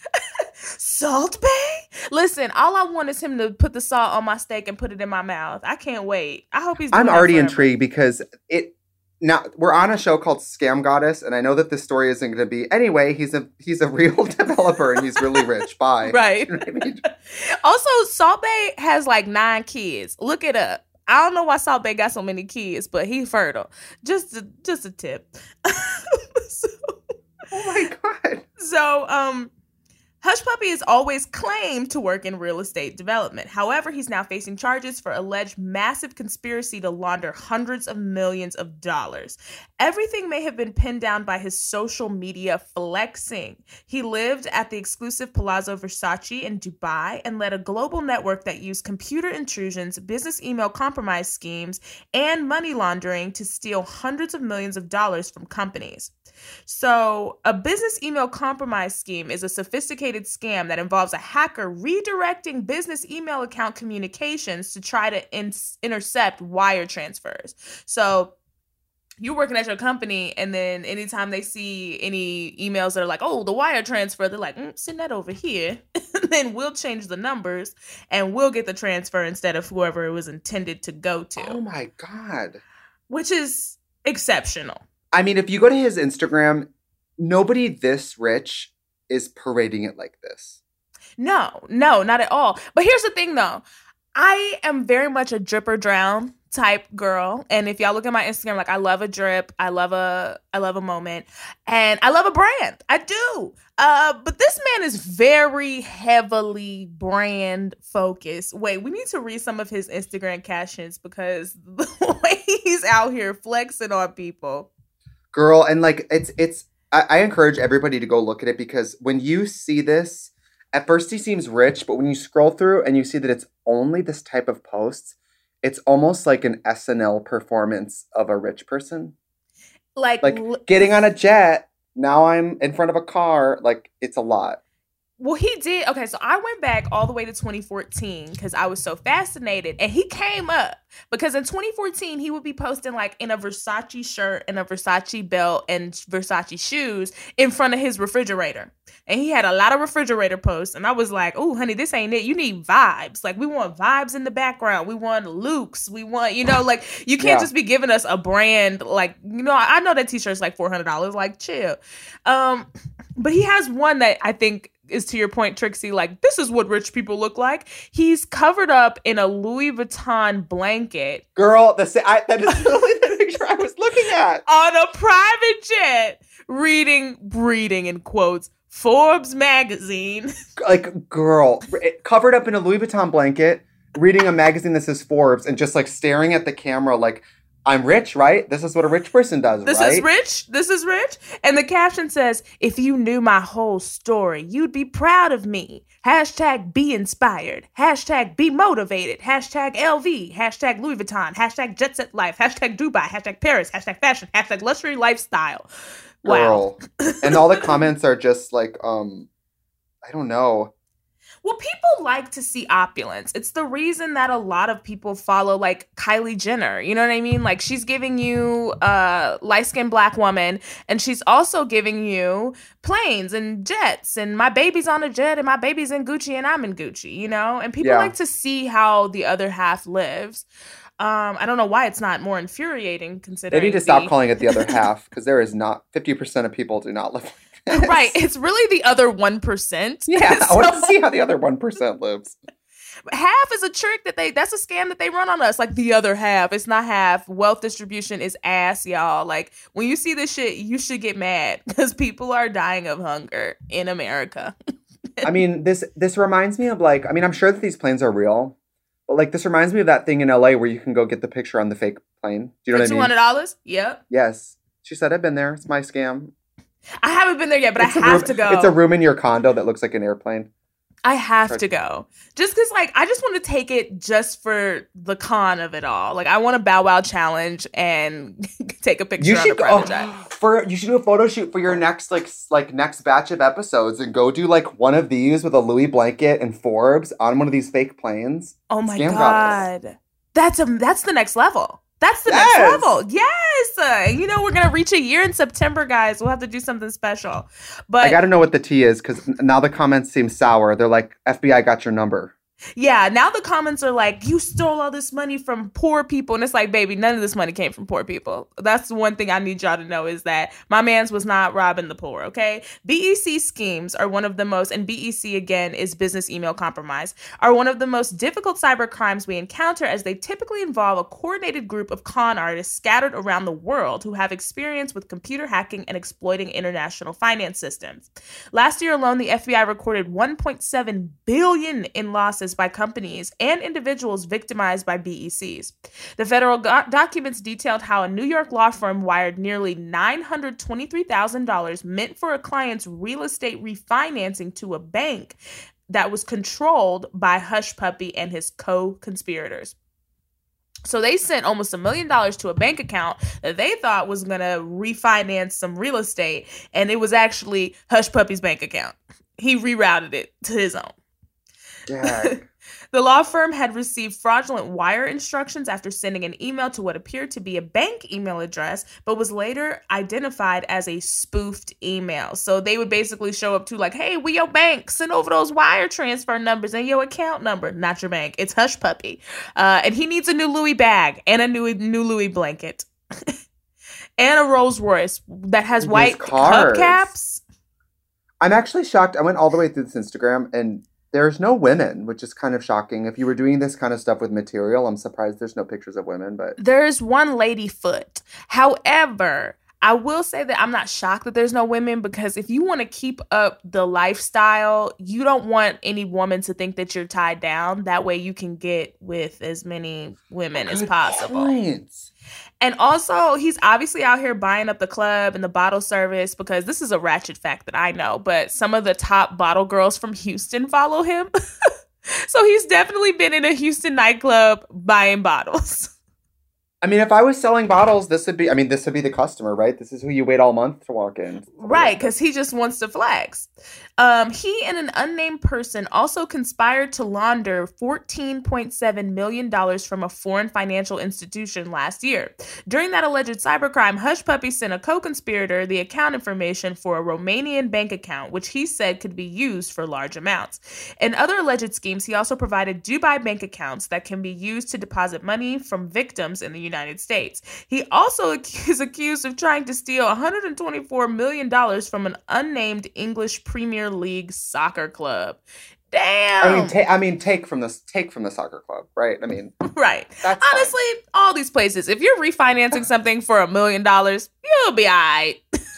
Salt Bay? Listen, all I want is him to put the salt on my steak and put it in my mouth. I can't wait. I hope he's. Doing I'm that already forever. intrigued because it. Now we're on a show called Scam Goddess, and I know that this story isn't going to be anyway. He's a he's a real developer, and he's really rich. Bye. Right. You know what I mean? Also, Salt Bay has like nine kids. Look it up. I don't know why Salt Bay got so many kids, but he's fertile. Just a, just a tip. so, Oh my god. So, um, Hush Puppy has always claimed to work in real estate development. However, he's now facing charges for alleged massive conspiracy to launder hundreds of millions of dollars. Everything may have been pinned down by his social media flexing. He lived at the exclusive Palazzo Versace in Dubai and led a global network that used computer intrusions, business email compromise schemes, and money laundering to steal hundreds of millions of dollars from companies. So, a business email compromise scheme is a sophisticated scam that involves a hacker redirecting business email account communications to try to in- intercept wire transfers. So, you're working at your company, and then anytime they see any emails that are like, oh, the wire transfer, they're like, mm, send that over here. And then we'll change the numbers, and we'll get the transfer instead of whoever it was intended to go to. Oh my god. Which is exceptional. I mean, if you go to his Instagram, nobody this rich is parading it like this. No, no, not at all. But here's the thing, though. I am very much a drip or drown type girl. And if y'all look at my Instagram, like I love a drip, I love a I love a moment, and I love a brand. I do. Uh, but this man is very heavily brand focused. Wait, we need to read some of his Instagram captions because the way he's out here flexing on people. Girl, and like it's it's I, I encourage everybody to go look at it, because when you see this, at first he seems rich, but when you scroll through and you see that it's only this type of posts, it's almost like an S N L performance of a rich person. Like, like getting on a jet, now I'm in front of a car, like it's a lot. Well, he did. Okay, so I went back all the way to twenty fourteen because I was so fascinated. And he came up because in twenty fourteen, he would be posting like in a Versace shirt and a Versace belt and Versace shoes in front of his refrigerator. And he had a lot of refrigerator posts. And I was like, oh, honey, this ain't it. You need vibes. Like, we want vibes in the background. We want looks. We want, you know, like, you can't yeah. just be giving us a brand. Like, you know, I know that t-shirt's like four hundred dollars. Like, chill. Um, but he has one that I think is, to your point, Trixie, like, this is what rich people look like. He's covered up in a Louis Vuitton blanket. Girl, the I, that is literally the picture I was looking at. On a private jet, reading, reading in quotes, Forbes magazine. Like, girl, covered up in a Louis Vuitton blanket, reading a magazine that says Forbes, and just, like, staring at the camera like, I'm rich, right? This is what a rich person does, this right? This is rich. This is rich. And the caption says, if you knew my whole story, you'd be proud of me. Hashtag be inspired. Hashtag be motivated. Hashtag L V. Hashtag Louis Vuitton. Hashtag jet set life. Hashtag Dubai. Hashtag Paris. Hashtag fashion. Hashtag luxury lifestyle. Wow. Girl. And all the comments are just like, um, I don't know. Well, people like to see opulence. It's the reason that a lot of people follow, like, Kylie Jenner. You know what I mean? Like, she's giving you a light-skinned black woman, and she's also giving you planes and jets, and my baby's on a jet, and my baby's in Gucci, and I'm in Gucci, you know? And people yeah. like to see how the other half lives. Um, I don't know why it's not more infuriating, considering they need to stop the... calling it the other half, because there is not, fifty percent of people do not live like this. Right. It's really the other one percent. Yeah, so, I want to see how the other one percent lives. Half is a trick that they, that's a scam that they run on us. Like, the other half. It's not half. Wealth distribution is ass, y'all. Like, when you see this shit, you should get mad, because people are dying of hunger in America. I mean, this this reminds me of, like, I mean, I'm sure that these planes are real. But, like, this reminds me of that thing in L A where you can go get the picture on the fake plane. Do you know For what I mean? two hundred dollars? Yep. Yes. She said, I've been there. It's my scam. I haven't been there yet, but it's I have room, to go. It's a room in your condo that looks like an airplane. I have to go. Just because, like, I just want to take it just for the con of it all. Like, I want a Bow Wow challenge and take a picture you on should a private go, jet. For, you should do a photo shoot for your next, like, like next batch of episodes and go do, like, one of these with a Louis blanket and Forbes on one of these fake planes. Oh, my Scam God. Goddess. That's a, that's the next level. That's the yes. next level. Yes. Uh, you know, we're going to reach a year in September, guys. We'll have to do something special. But I got to know what the tea is, because now the comments seem sour. They're like, F B I got your number. Yeah, now the comments are like, you stole all this money from poor people. And it's like, baby, none of this money came from poor people. That's the one thing I need y'all to know, is that my mans was not robbing the poor, okay? B E C schemes are one of the most, and B E C, again, is business email compromise, are one of the most difficult cyber crimes we encounter, as they typically involve a coordinated group of con artists scattered around the world who have experience with computer hacking and exploiting international finance systems. Last year alone, the F B I recorded one point seven billion dollars in losses by companies and individuals victimized by B E Cs. The federal go- documents detailed how a New York law firm wired nearly nine hundred twenty-three thousand dollars meant for a client's real estate refinancing to a bank that was controlled by Hush Puppy and his co-conspirators. So they sent almost a million dollars to a bank account that they thought was going to refinance some real estate, and it was actually Hush Puppy's bank account. He rerouted it to his own. The law firm had received fraudulent wire instructions after sending an email to what appeared to be a bank email address, but was later identified as a spoofed email. So they would basically show up to like, hey, we your bank, send over those wire transfer numbers and your account number. Not your bank. It's Hush Puppy. Uh, and he needs a new Louis bag and a new, new Louis blanket. And a Rolls Royce that has white hubcaps. I'm actually shocked. I went all the way through this Instagram, and There's no women, which is kind of shocking. If you were doing this kind of stuff with material, I'm surprised there's no pictures of women, but There's one lady foot. However, I will say that I'm not shocked that there's no women, because if you want to keep up the lifestyle, you don't want any woman to think that you're tied down. That way you can get with as many women Good as possible. point. And also, he's obviously out here buying up the club and the bottle service, because this is a ratchet fact that I know, but some of the top bottle girls from Houston follow him. So he's definitely been in a Houston nightclub buying bottles. I mean, if I was selling bottles, this would be, I mean, this would be the customer, right? This is who you wait all month to walk in. Right, because he just wants to flex. Um, he and an unnamed person also conspired to launder fourteen point seven million dollars from a foreign financial institution last year. During that alleged cybercrime, Hush Puppy sent a co-conspirator the account information for a Romanian bank account, which he said could be used for large amounts. In other alleged schemes, he also provided Dubai bank accounts that can be used to deposit money from victims in the United States. He also is accused of trying to steal one hundred twenty-four million dollars from an unnamed English Premier League soccer club. Damn. I mean, ta- I mean, take from the take from the soccer club, right? I mean, right. That's honestly, fine. All these places, if you're refinancing something for a million dollars, you'll be all right.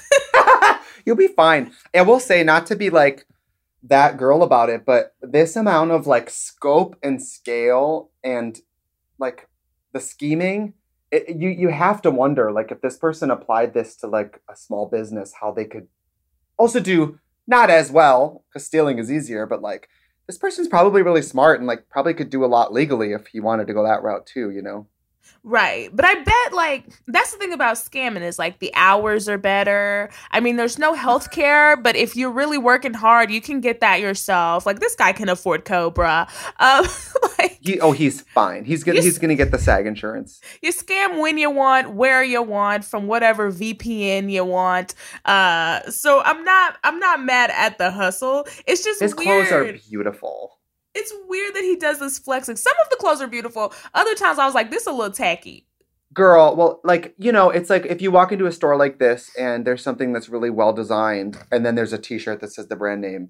You'll be fine. I will say, not to be like that girl about it, but this amount of like scope and scale and like the scheming, it, you you have to wonder, like, if this person applied this to like a small business, how they could also do not as well, because stealing is easier, but like this person's probably really smart and like probably could do a lot legally if he wanted to go that route too, you know? Right. But I bet, like, that's the thing about scamming is, like, the hours are better. I mean, there's no health care, but if you're really working hard, you can get that yourself. Like, this guy can afford Cobra. Um, like, he, oh, he's fine. He's gonna, he's going to get the SAG insurance. You scam when you want, where you want, from whatever V P N you want. Uh, so I'm not, I'm not mad at the hustle. It's just His weird. clothes are beautiful. It's weird that he does this flexing. Some of the clothes are beautiful. Other times I was like, this is a little tacky. Girl, well, like, you know, it's like if you walk into a store like this and there's something that's really well designed and then there's a t-shirt that says the brand name,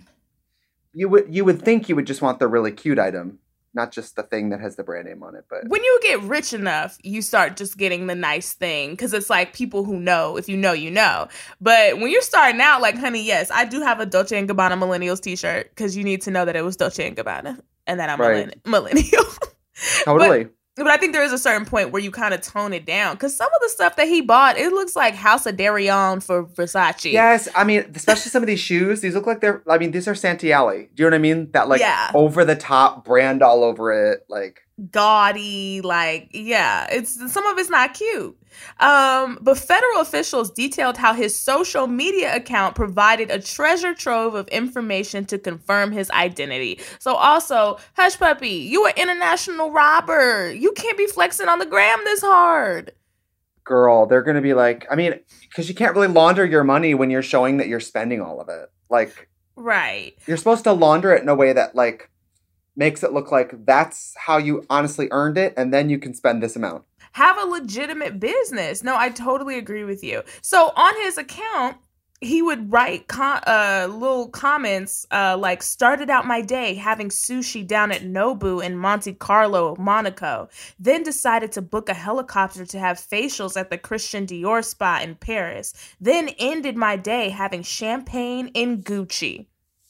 you would you would think you would just want the really cute item, not just the thing that has the brand name on it. But when you get rich enough, you start just getting the nice thing, because it's like people who know, if you know, you know. But when you're starting out, like, honey, yes, I do have a Dolce and Gabbana Millennials t-shirt, because you need to know that it was Dolce and Gabbana and that I'm right. a millennial. Totally. But, but I think there is a certain point where you kind of tone it down, because some of the stuff that he bought, it looks like House of Darion for Versace. Yes, I mean, especially some of these shoes, these look like they're, I mean, these are Santiali. Do you know what I mean? That, like, yeah. over-the-top brand all over it, like... gaudy, like, yeah, it's some of it's not cute. Um, but federal officials detailed how his social media account provided a treasure trove of information to confirm his identity. So also, Hush Puppy, you an international robber. You can't be flexing on the gram this hard. Girl, they're going to be like, I mean, because you can't really launder your money when you're showing that you're spending all of it. Like, right. You're supposed to launder it in a way that, like, makes it look like that's how you honestly earned it, and then you can spend this amount. Have a legitimate business. No, I totally agree with you. So on his account, he would write com- uh, little comments uh, like, started out my day having sushi down at Nobu in Monte Carlo, Monaco. Then decided to book a helicopter to have facials at the Christian Dior spa in Paris. Then ended my day having champagne in Gucci.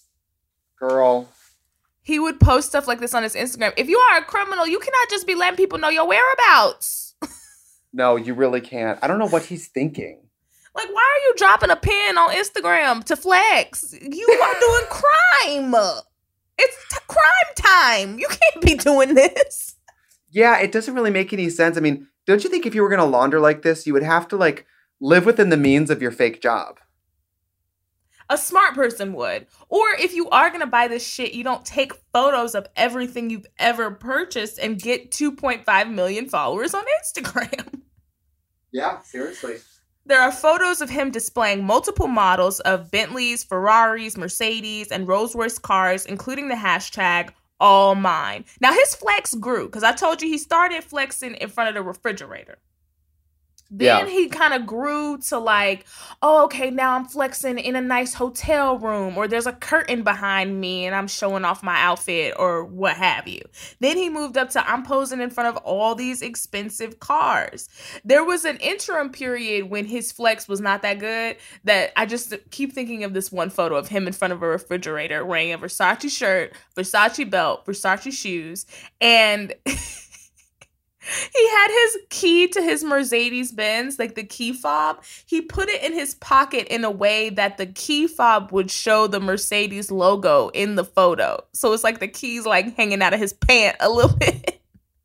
Girl. He would post stuff like this on his Instagram. If you are a criminal, you cannot just be letting people know your whereabouts. No, you really can't. I don't know what he's thinking. Like, why are you dropping a pin on Instagram to flex? You are doing crime. It's t- crime time. You can't be doing this. Yeah, it doesn't really make any sense. I mean, don't you think if you were going to launder like this, you would have to, like, live within the means of your fake job? A smart person would. Or if you are going to buy this shit, you don't take photos of everything you've ever purchased and get two point five million followers on Instagram. Yeah, seriously. There are photos of him displaying multiple models of Bentleys, Ferraris, Mercedes, and Rolls-Royce cars, including the hashtag all mine. Now, his flex grew, because I told you he started flexing in front of the refrigerator. Then Yeah. he kind of grew to like, oh, okay, now I'm flexing in a nice hotel room, or there's a curtain behind me and I'm showing off my outfit or what have you. Then he moved up to I'm posing in front of all these expensive cars. There was an interim period when his flex was not that good that I just keep thinking of this one photo of him in front of a refrigerator wearing a Versace shirt, Versace belt, Versace shoes, and he had his key to his Mercedes Benz, like the key fob. He put it in his pocket in a way that the key fob would show the Mercedes logo in the photo. So it's like the key's like hanging out of his pant a little bit.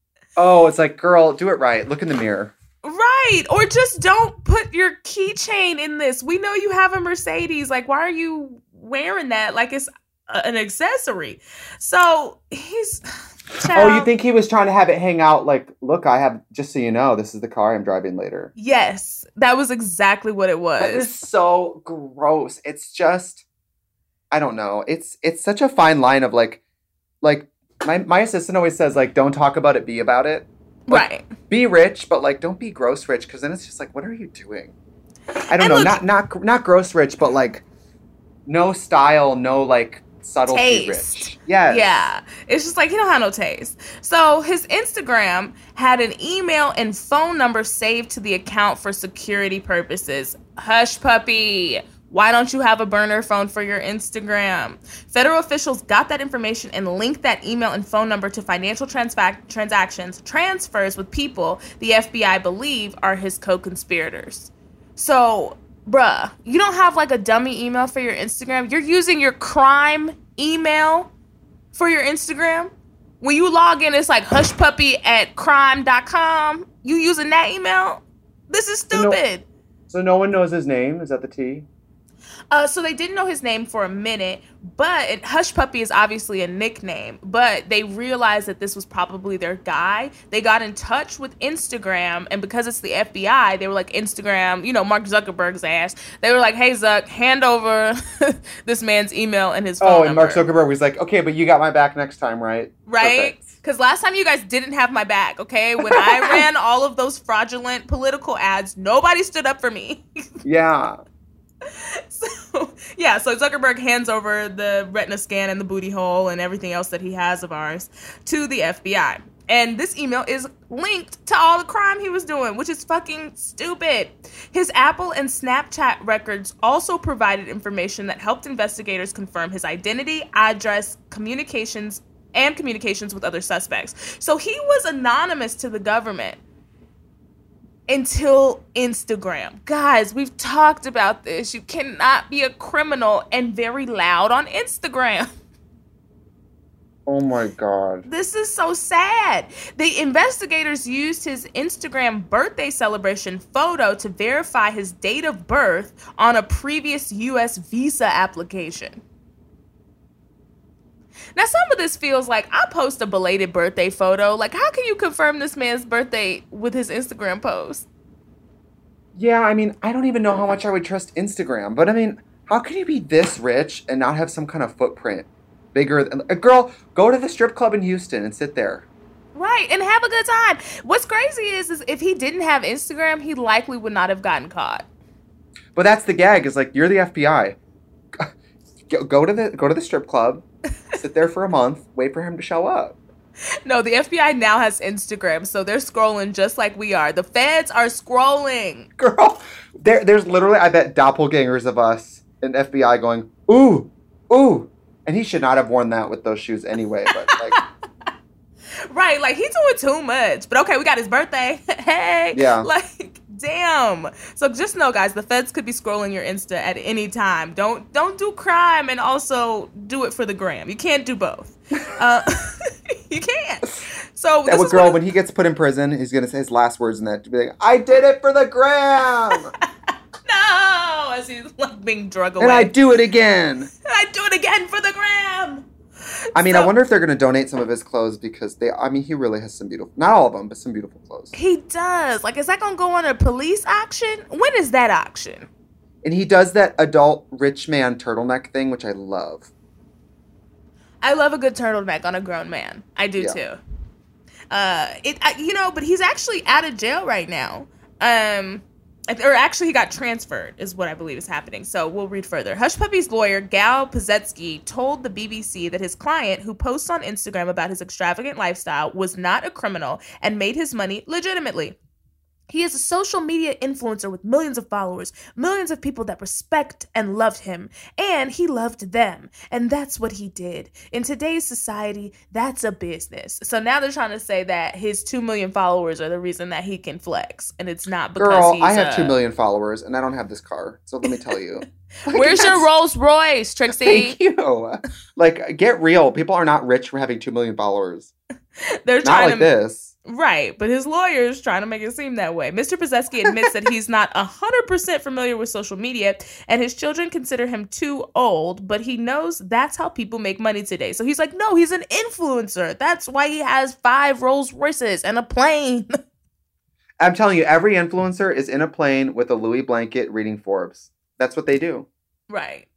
Oh, it's like, girl, do it right. Look in the mirror. Right. Or just don't put your keychain in this. We know you have a Mercedes. Like, why are you wearing that? Like it's a- an accessory. So he's... Child. Oh, you think he was trying to have it hang out like, look, I have, just so you know, this is the car I'm driving later. Yes, that was exactly what it was. That is so gross. It's just, I don't know. It's it's such a fine line of like, like my, my assistant always says, like, don't talk about it, be about it. Like, right. Be rich, but like, don't be gross rich, because then it's just like, what are you doing? I don't And know. look, not not not gross rich, but like, no style, no like, subtlety taste. rich. Yes. Yeah. It's just like, he don't have no taste. So his Instagram had an email and phone number saved to the account for security purposes. Hush puppy. Why don't you have a burner phone for your Instagram? Federal officials got that information and linked that email and phone number to financial transfa- transactions, transfers with people the F B I believe are his co-conspirators. So, bruh, you don't have like a dummy email for your Instagram. You're using your crime email for your Instagram. When you log in, it's like hushpuppy at crime dot com. You using that email? This is So no- stupid. So no one knows his name? Is that the T? Uh, so they didn't know his name for a minute, but it, Hush Puppy is obviously a nickname, but they realized that this was probably their guy. They got in touch with Instagram, and because it's the F B I, they were like, Instagram, you know, Mark Zuckerberg's ass. They were like, hey, Zuck, hand over this man's email and his phone Oh, number. and Mark Zuckerberg was like, okay, but you got my back next time, right? Right? Perfect. Because last time you guys didn't have my back, okay? When I ran all of those fraudulent political ads, nobody stood up for me. Yeah. So, yeah, so Zuckerberg hands over the retina scan and the booty hole and everything else that he has of ours to the F B I. And this email is linked to all the crime he was doing, which is fucking stupid. His Apple and Snapchat records also provided information that helped investigators confirm his identity, address, communications, and communications with other suspects. So he was anonymous to the government until Instagram. Guys, we've talked about this. You cannot be a criminal and very loud on Instagram. Oh my God. This is so sad. The investigators used his Instagram birthday celebration photo to verify his date of birth on a previous U S visa application. Now, some of this feels like I post a belated birthday photo. Like, how can you confirm this man's birthday with his Instagram post? Yeah, I mean, I don't even know how much I would trust Instagram, but I mean, how can you be this rich and not have some kind of footprint bigger than a girl? Go to the strip club in Houston and sit there. Right, and have a good time. What's crazy is, is if he didn't have Instagram, he likely would not have gotten caught. But that's the gag. Is like, you're the F B I. Go, go to the go to the strip club, sit there for a month, wait for him to show up. No, the F B I now has Instagram, so they're scrolling just like we are. The feds are scrolling. Girl, there there's literally, I bet, doppelgangers of us in F B I going, ooh, ooh. And he should not have worn that with those shoes anyway, but like... Right, like, he's doing too much. But okay, we got his birthday. Hey. Yeah. Like, damn. So just know, guys, the feds could be scrolling your Insta at any time. Don't don't do crime and also do it for the gram. You can't do both. Uh, you can't. So That this was is girl, what- when he gets put in prison, he's going to say his last words in that. To be like, I did it for the gram! No! As he's, like, being drug away. And I do it again! And I do it again for the gram! I mean, So- I wonder if they're going to donate some of his clothes because they, I mean, he really has some beautiful, not all of them, but some beautiful clothes. He does. Like, is that going to go on a police auction? When is that auction? And he does that adult rich man turtleneck thing, which I love. I love a good turtleneck on a grown man. I do Yeah. too. Uh, it, I, you know, but he's actually out of jail right now. Um, or actually, he got transferred, is what I believe is happening. So we'll read further. Hush Puppy's lawyer, Gal Pazetsky, told the B B C that his client, who posts on Instagram about his extravagant lifestyle, was not a criminal and made his money legitimately. He is a social media influencer with millions of followers, millions of people that respect and loved him, and he loved them. And that's what he did. In today's society, that's a business. So now they're trying to say that his two million followers are the reason that he can flex, and it's not because Girl, he's I have uh... two million followers, and I don't have this car. So let me tell you. Like, Where's your Rolls Royce, Trixie? Thank you. Like, get real. People are not rich for having two million followers. They're not trying like to... this. Right, but his lawyer is trying to make it seem that way. Mister Pazetsky admits that he's not one hundred percent familiar with social media, and his children consider him too old, but he knows that's how people make money today. So he's like, no, he's an influencer. That's why he has five Rolls Royces and a plane. I'm telling you, every influencer is in a plane with a Louis blanket reading Forbes. That's what they do. Right.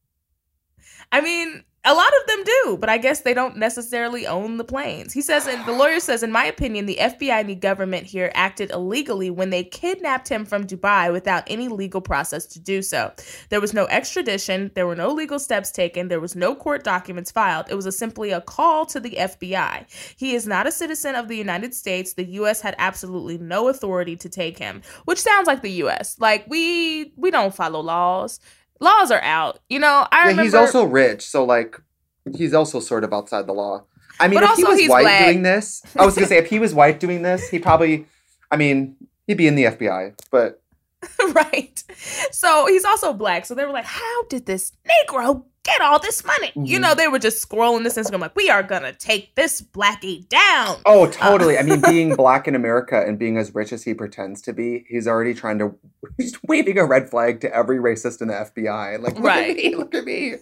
I mean... A lot of them do, but I guess they don't necessarily own the planes. He says, and the lawyer says, in my opinion, the F B I and the government here acted illegally when they kidnapped him from Dubai without any legal process to do so. There was no extradition. There were no legal steps taken. There was no court documents filed. It was a, simply a call to the F B I. He is not a citizen of the United States. The U S had absolutely no authority to take him, which sounds like the U S. Like, we we don't follow laws. Laws are out. You know, I yeah, remember... he's also rich, so, like, he's also sort of outside the law. I mean, but if he was white black. doing this... I was going to say, if he was white doing this, he probably... I mean, he'd be in the F B I, but... Right. So, he's also black. So, they were like, how did this Negro get all this money? Mm-hmm. You know, they were just scrolling this Instagram like, we are going to take this blackie down. Oh, totally. Uh, I mean, being black in America and being as rich as he pretends to be, he's already trying to, he's waving a red flag to every racist in the F B I. Like, look right. at me, look at me.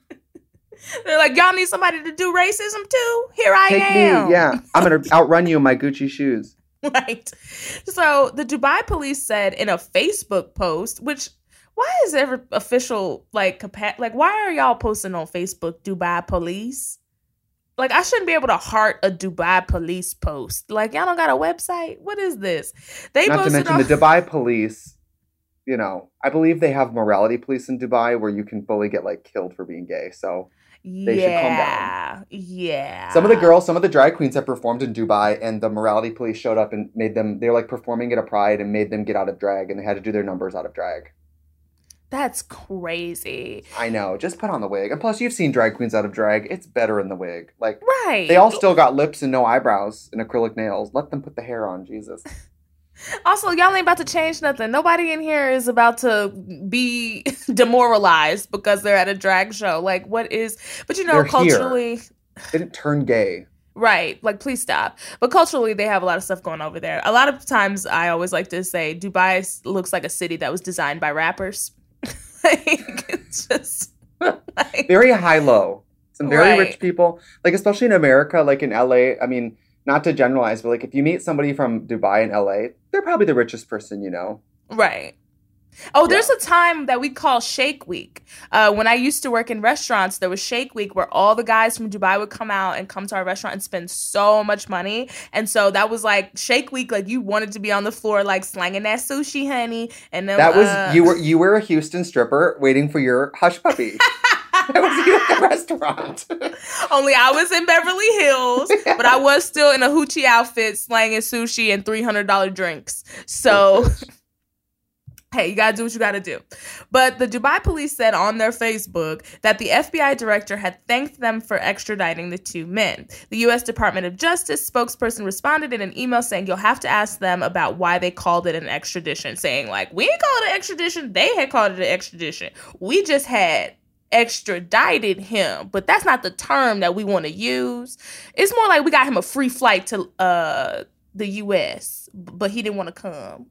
They're like, y'all need somebody to do racism too? Here I Take am. Me, yeah. I'm going to outrun you in my Gucci shoes. Right. So the Dubai police said in a Facebook post, which... Why is every official, like, capa- like, why are y'all posting on Facebook, Dubai police? Like, I shouldn't be able to heart a Dubai police post. Like, y'all don't got a website? What is this? They Not to mention on- the Dubai police, you know, I believe they have morality police in Dubai where you can fully get, like, killed for being gay. So they yeah, should calm down. Yeah. Some of the girls, some of the drag queens have performed in Dubai, and the morality police showed up and made them, they were, like, performing at a pride and made them get out of drag, and they had to do their numbers out of drag. That's crazy. I know. Just put on the wig. And plus, you've seen drag queens out of drag. It's better in the wig. Like, right. They all still got lips and no eyebrows and acrylic nails. Let them put the hair on, Jesus. Also, y'all ain't about to change nothing. Nobody in here is about to be demoralized because they're at a drag show. Like, what is... But, you know, they're culturally... Here. They didn't turn gay. Right. Like, please stop. But culturally, they have a lot of stuff going over there. A lot of times, I always like to say, Dubai looks like a city that was designed by rappers. Like, it's just like, very high-low. Some very right. rich people, like especially in America, like in L A. I mean, not to generalize, but like if you meet somebody from Dubai in L A, they're probably the richest person you know. Right. Oh, there's yeah. a time that we call Shake Week. Uh, when I used to work in restaurants, there was Shake Week where all the guys from Dubai would come out and come to our restaurant and spend so much money. And so that was like Shake Week, like you wanted to be on the floor like slanging that sushi, honey. And then that was uh, you were you were a Houston stripper waiting for your hush puppy. That was you at the restaurant. Only I was in Beverly Hills, yeah. but I was still in a hoochie outfit slanging sushi and three hundred dollars drinks. So... Hey, you gotta do what you gotta do. But the Dubai police said on their Facebook that the F B I director had thanked them for extraditing the two men. The U S Department of Justice spokesperson responded in an email saying you'll have to ask them about why they called it an extradition, saying like, we ain't called it an extradition, they had called it an extradition. We just had extradited him, but that's not the term that we want to use. It's more like we got him a free flight to uh, the U S, but he didn't want to come.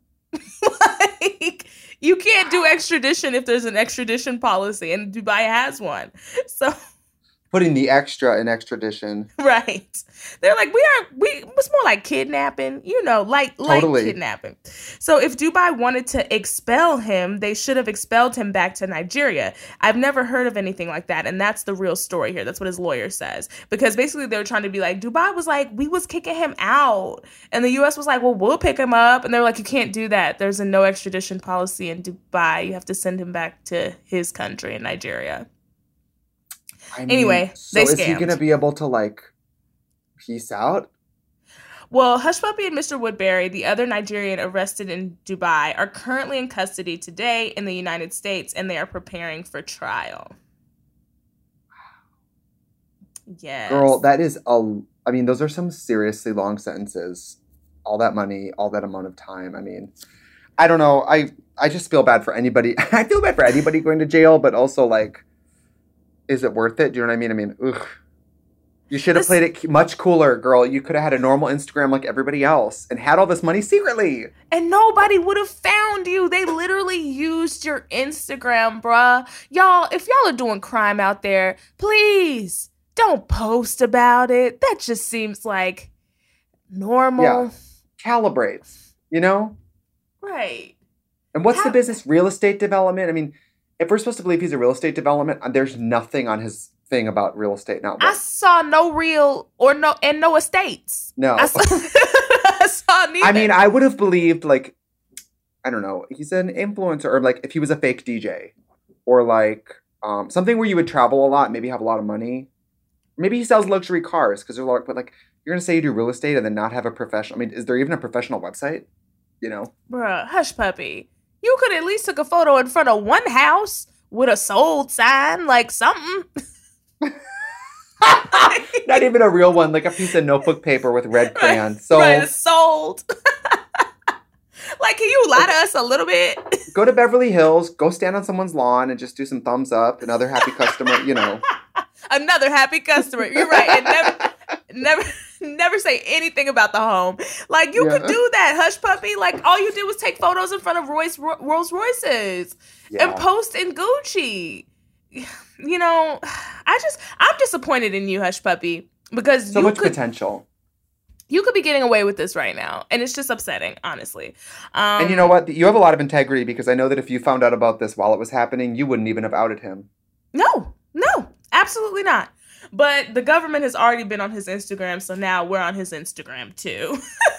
Like, you can't do extradition if there's an extradition policy, and Dubai has one. So Putting the extra in extradition. Right. They're like, we are, we, it's more like kidnapping, you know, like, Totally. like kidnapping. So if Dubai wanted to expel him, they should have expelled him back to Nigeria. I've never heard of anything like that. And that's the real story here. That's what his lawyer says. Because basically they were trying to be like, Dubai was like, we was kicking him out. And the U S was like, well, we'll pick him up. And they're like, you can't do that. There's a no extradition policy in Dubai. You have to send him back to his country in Nigeria. I mean, anyway, so they is scammed. he going to be able to, like, peace out? Well, Hush Puppy and Mister Woodbury, the other Nigerian arrested in Dubai, are currently in custody today in the United States, and they are preparing for trial. Yes. Girl, that is a... I mean, those are some seriously long sentences. All that money, all that amount of time. I mean, I don't know. I, I just feel bad for anybody. I feel bad for anybody going to jail, but also, like... Is it worth it? Do you know what I mean? I mean, ugh. You should have played it much cooler, girl. You could have had a normal Instagram like everybody else and had all this money secretly. And nobody would have found you. They literally used your Instagram, bruh. Y'all, if y'all are doing crime out there, please don't post about it. That just seems like normal. Yeah. Calibrates, you know? Right. And what's How- the business? Real estate development? I mean... If we're supposed to believe he's a real estate development, there's nothing on his thing about real estate. Not I saw no real or no and no estates. No. I saw, I saw neither. I mean, I would have believed, like, I don't know, he's an influencer, or like if he was a fake D J, or like um, something where you would travel a lot, maybe have a lot of money. Maybe he sells luxury cars because there's a lot. But like, you're gonna say you do real estate and then not have a professional. I mean, is there even a professional website? You know, bruh, Hush Puppy. You could at least took a photo in front of one house with a sold sign, like something. Not even a real one, like a piece of notebook paper with red crayon. Right, So right, it's sold. Like, can you lie to us a little bit? Go to Beverly Hills, go stand on someone's lawn and just do some thumbs up. Another happy customer, you know. Another happy customer. You're right. And never, never, never say anything about the home. Like, you Yeah. could do that, Hush Puppy. Like, all you did was take photos in front of Royce, Rolls Royces Yeah. and post in Gucci. You know, I just, I'm disappointed in you, Hush Puppy, because So you much could, potential. you could be getting away with this right now. And it's just upsetting, honestly. Um, And you know what? You have a lot of integrity because I know that if you found out about this while it was happening, you wouldn't even have outed him. No, no, absolutely not. But the government has already been on his Instagram, so now we're on his Instagram too.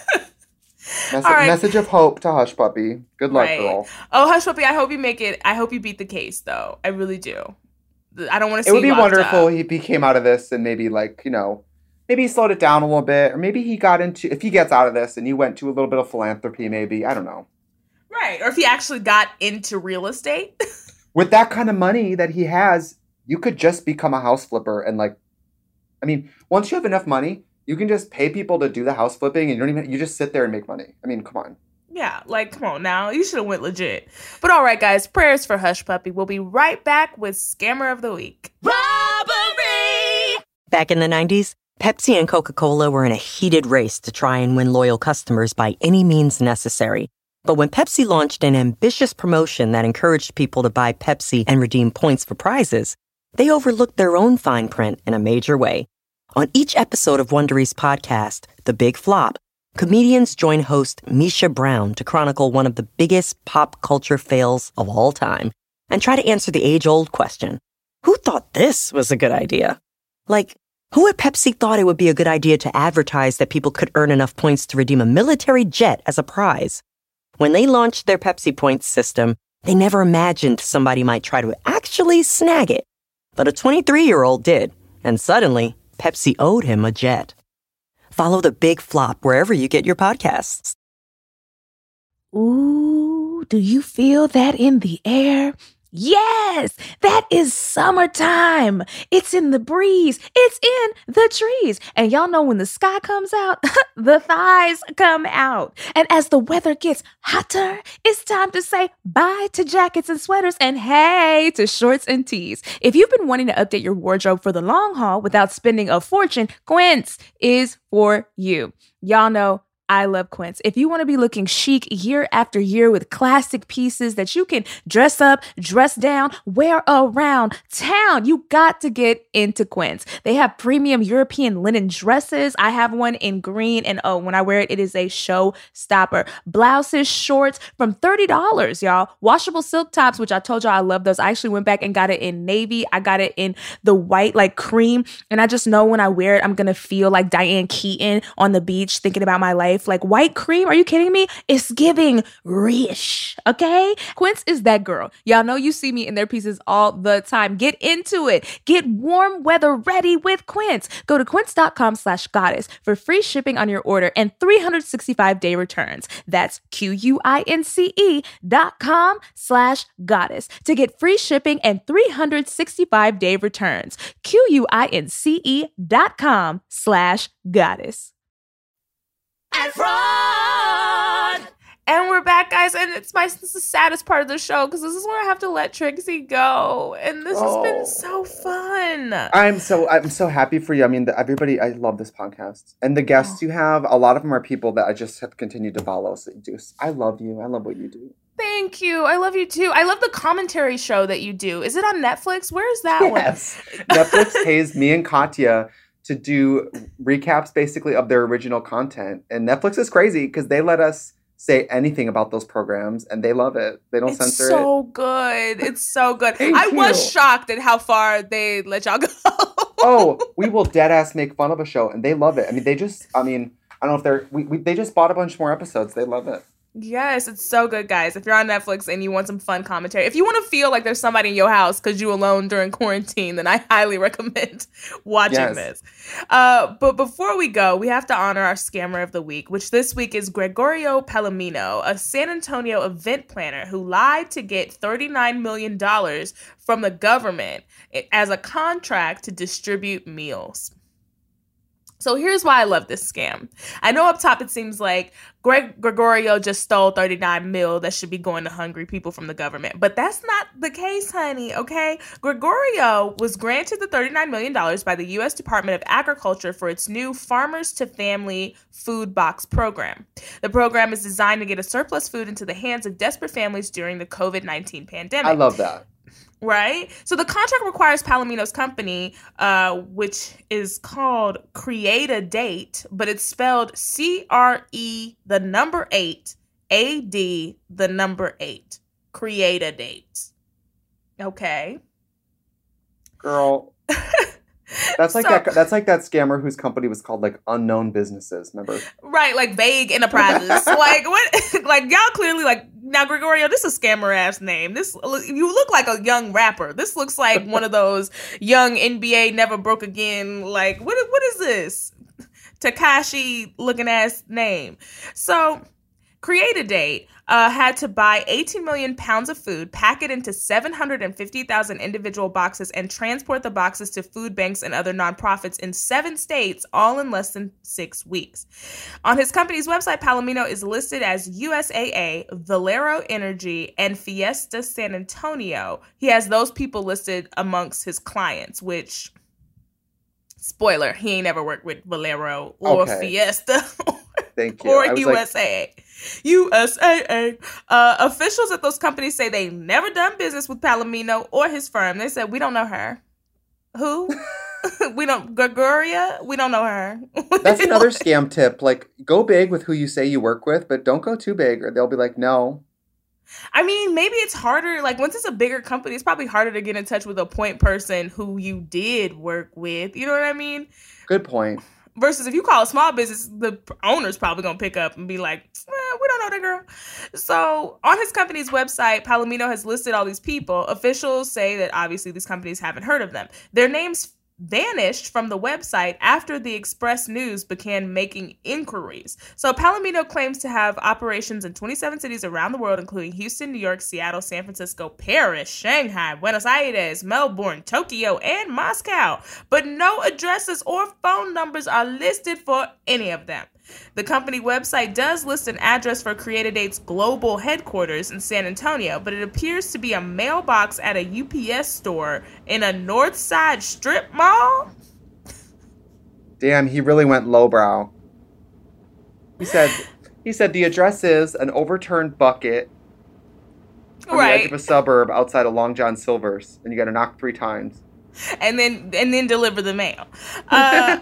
Mess- All right. Message of hope to Hush Puppy. Good luck, Right. girl. Oh, Hush Puppy, I hope you make it. I hope you beat the case, though. I really do. I don't want to see It would be you locked wonderful up. if he came out of this and maybe, like, you know, maybe he slowed it down a little bit. Or maybe he got into, if he gets out of this and you went to a little bit of philanthropy, maybe. I don't know. Right. Or if he actually got into real estate. With that kind of money that he has, you could just become a house flipper and, like, I mean, once you have enough money, you can just pay people to do the house flipping and you don't even, you just sit there and make money. I mean, come on. Yeah, like, come on now. You should have went legit. But all right, guys, prayers for Hush Puppy. We'll be right back with Scammer of the Week. Robbery! Back in the nineties, Pepsi and Coca-Cola were in a heated race to try and win loyal customers by any means necessary. But when Pepsi launched an ambitious promotion that encouraged people to buy Pepsi and redeem points for prizes, they overlooked their own fine print in a major way. On each episode of Wondery's podcast, The Big Flop, comedians join host Misha Brown to chronicle one of the biggest pop culture fails of all time and try to answer the age-old question, who thought this was a good idea? Like, who at Pepsi thought it would be a good idea to advertise that people could earn enough points to redeem a military jet as a prize? When they launched their Pepsi Points system, they never imagined somebody might try to actually snag it. But a twenty-three-year-old did, and suddenly, Pepsi owed him a jet. Follow The Big Flop wherever you get your podcasts. Ooh, do you feel that in the air? Yes, that is summertime. It's in the breeze. It's in the trees. And y'all know when the sky comes out, the thighs come out. And as the weather gets hotter, it's time to say bye to jackets and sweaters and hey to shorts and tees. If you've been wanting to update your wardrobe for the long haul without spending a fortune, Quince is for you. Y'all know I love Quince. If you want to be looking chic year after year with classic pieces that you can dress up, dress down, wear around town, you got to get into Quince. They have premium European linen dresses. I have one in green, and oh, when I wear it, it is a showstopper. Blouses, shorts from thirty dollars, y'all. Washable silk tops, which I told y'all I love those. I actually went back and got it in navy. I got it in the white, like cream, and I just know when I wear it, I'm going to feel like Diane Keaton on the beach thinking about my life. Like white cream, are you kidding me? It's giving rich, okay? Quince is that girl. Y'all know you see me in their pieces all the time. Get into it. Get warm weather ready with Quince. Go to quince.com slash goddess for free shipping on your order and three hundred sixty-five day returns. That's Q-U-I-N-C-E dot com slash goddess to get free shipping and three hundred sixty-five day returns. Q-U-I-N-C-E dot com slash goddess. And fraud. And we're back, guys, and it's my this is the saddest part of the show because this is where I have to let Trixie go, and this oh. has been so fun. I'm so I'm so happy for you. I mean, the, everybody, I love this podcast, and the guests oh. you have. A lot of them are people that I just have continued to follow. So you do. I love you. I love what you do. Thank you. I love you too. I love the commentary show that you do. Is it on Netflix? Where is that yes. one? Yes, Netflix pays me and Katya to do recaps basically of their original content. And Netflix is crazy because they let us say anything about those programs and they love it. They don't it's censor so it. It's so good. It's so good. Thank I you. was shocked at how far they let y'all go. Oh, we will dead ass make fun of a show and they love it. I mean, they just, I mean, I don't know if they're, we, we they just bought a bunch more episodes. They love it. Yes, it's so good, guys. If you're on Netflix and you want some fun commentary, if you want to feel like there's somebody in your house because you're alone during quarantine, then I highly recommend watching yes. this. Uh, but before we go, we have to honor our scammer of the week, which this week is Gregorio Palomino, a San Antonio event planner who lied to get thirty-nine million dollars from the government as a contract to distribute meals. So here's why I love this scam. I know up top it seems like Greg Gregorio just stole thirty-nine mil that should be going to hungry people from the government. But that's not the case, honey, okay? Gregorio was granted the thirty-nine million dollars by the U S Department of Agriculture for its new Farmers to Family Food Box program. The program is designed to get a surplus food into the hands of desperate families during the covid nineteen pandemic. I love that. Right? So the contract requires Palomino's company, uh, which is called Create a Date, but it's spelled C R E, the number eight, A D, the number eight. Create a Date. Okay. Girl. That's like so, that. That's like that scammer whose company was called like Unknown Businesses. Remember? Right, like Vague Enterprises. like what? Like y'all clearly like now, Gregorio. This is a scammer ass name. This you look like a young rapper. This looks like one of those young N B A Never Broke Again. Like what? What is this? Tekashi looking ass name. So. Create a Date uh, had to buy eighteen million pounds of food, pack it into seven hundred fifty thousand individual boxes, and transport the boxes to food banks and other nonprofits in seven states, all in less than six weeks. On his company's website, Palomino is listed as U S A A, Valero Energy, and Fiesta San Antonio. He has those people listed amongst his clients, which, spoiler, he ain't never worked with Valero or okay. Fiesta. Thank you. Or U S A A. Like... U S A A. Uh, officials at those companies say they've never done business with Palomino or his firm. They said, we don't know her. Who? we don't, Gregoria? We don't know her. That's another scam tip. Like, go big with who you say you work with, but don't go too big or they'll be like, no. I mean, maybe it's harder. Like, once it's a bigger company, it's probably harder to get in touch with a point person who you did work with. You know what I mean? Good point. Versus if you call a small business, the owner's probably going to pick up and be like, eh, we don't know that girl. So on his company's website, Palomino has listed all these people. Officials say that obviously these companies haven't heard of them. Their names vanished from the website after the Express News began making inquiries. So Palomino claims to have operations in twenty-seven cities around the world, including Houston, New York, Seattle, San Francisco, Paris, Shanghai, Buenos Aires, Melbourne, Tokyo, and Moscow. But no addresses or phone numbers are listed for any of them. The company website does list an address for Create a Date's global headquarters in San Antonio, but it appears to be a mailbox at a U P S store in a North Side strip mall. Damn, he really went lowbrow. He said, he said the address is an overturned bucket on right. the edge of a suburb outside of Long John Silver's, and you got to knock three times. And then and then deliver the mail. Uh,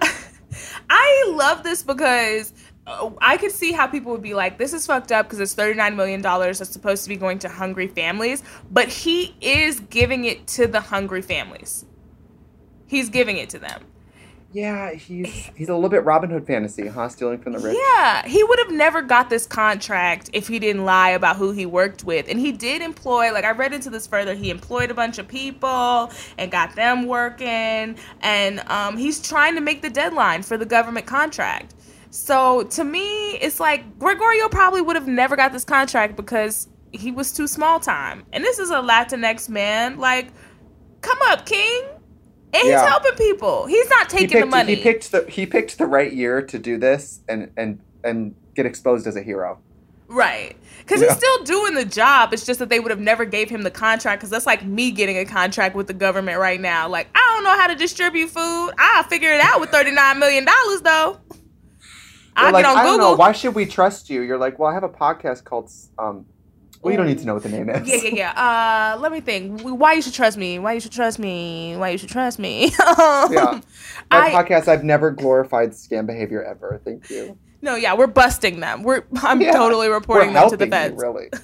I love this because I could see how people would be like, this is fucked up because it's thirty-nine million dollars that's supposed to be going to hungry families. But he is giving it to the hungry families. He's giving it to them. Yeah, he's he's a little bit Robin Hood fantasy, huh? Stealing from the rich. Yeah, he would have never got this contract if he didn't lie about who he worked with. And he did employ, like I read into this further, he employed a bunch of people and got them working. And um, he's trying to make the deadline for the government contract. So to me, it's like Gregorio probably would have never got this contract because he was too small time. And this is a Latinx man. Like, come up, King. And he's yeah. helping people. He's not taking he picked, the money. He picked the he picked the right year to do this and and and get exposed as a hero. Right. Because yeah. he's still doing the job. It's just that they would have never gave him the contract because that's like me getting a contract with the government right now. Like, I don't know how to distribute food. I'll figure it out with thirty-nine million dollars, though. I'll like, get on I Google. don't know. Why should we trust you? You're like, well, I have a podcast called... um. Well, you don't need to know what the name is. Yeah, yeah, yeah. Uh, let me think. Why you should trust me? Why you should trust me? Why you should trust me? yeah. My I, podcast, I've never glorified scam behavior ever. Thank you. No, yeah, we're busting them. We're I'm yeah. totally reporting we're them to the helping feds. You, really.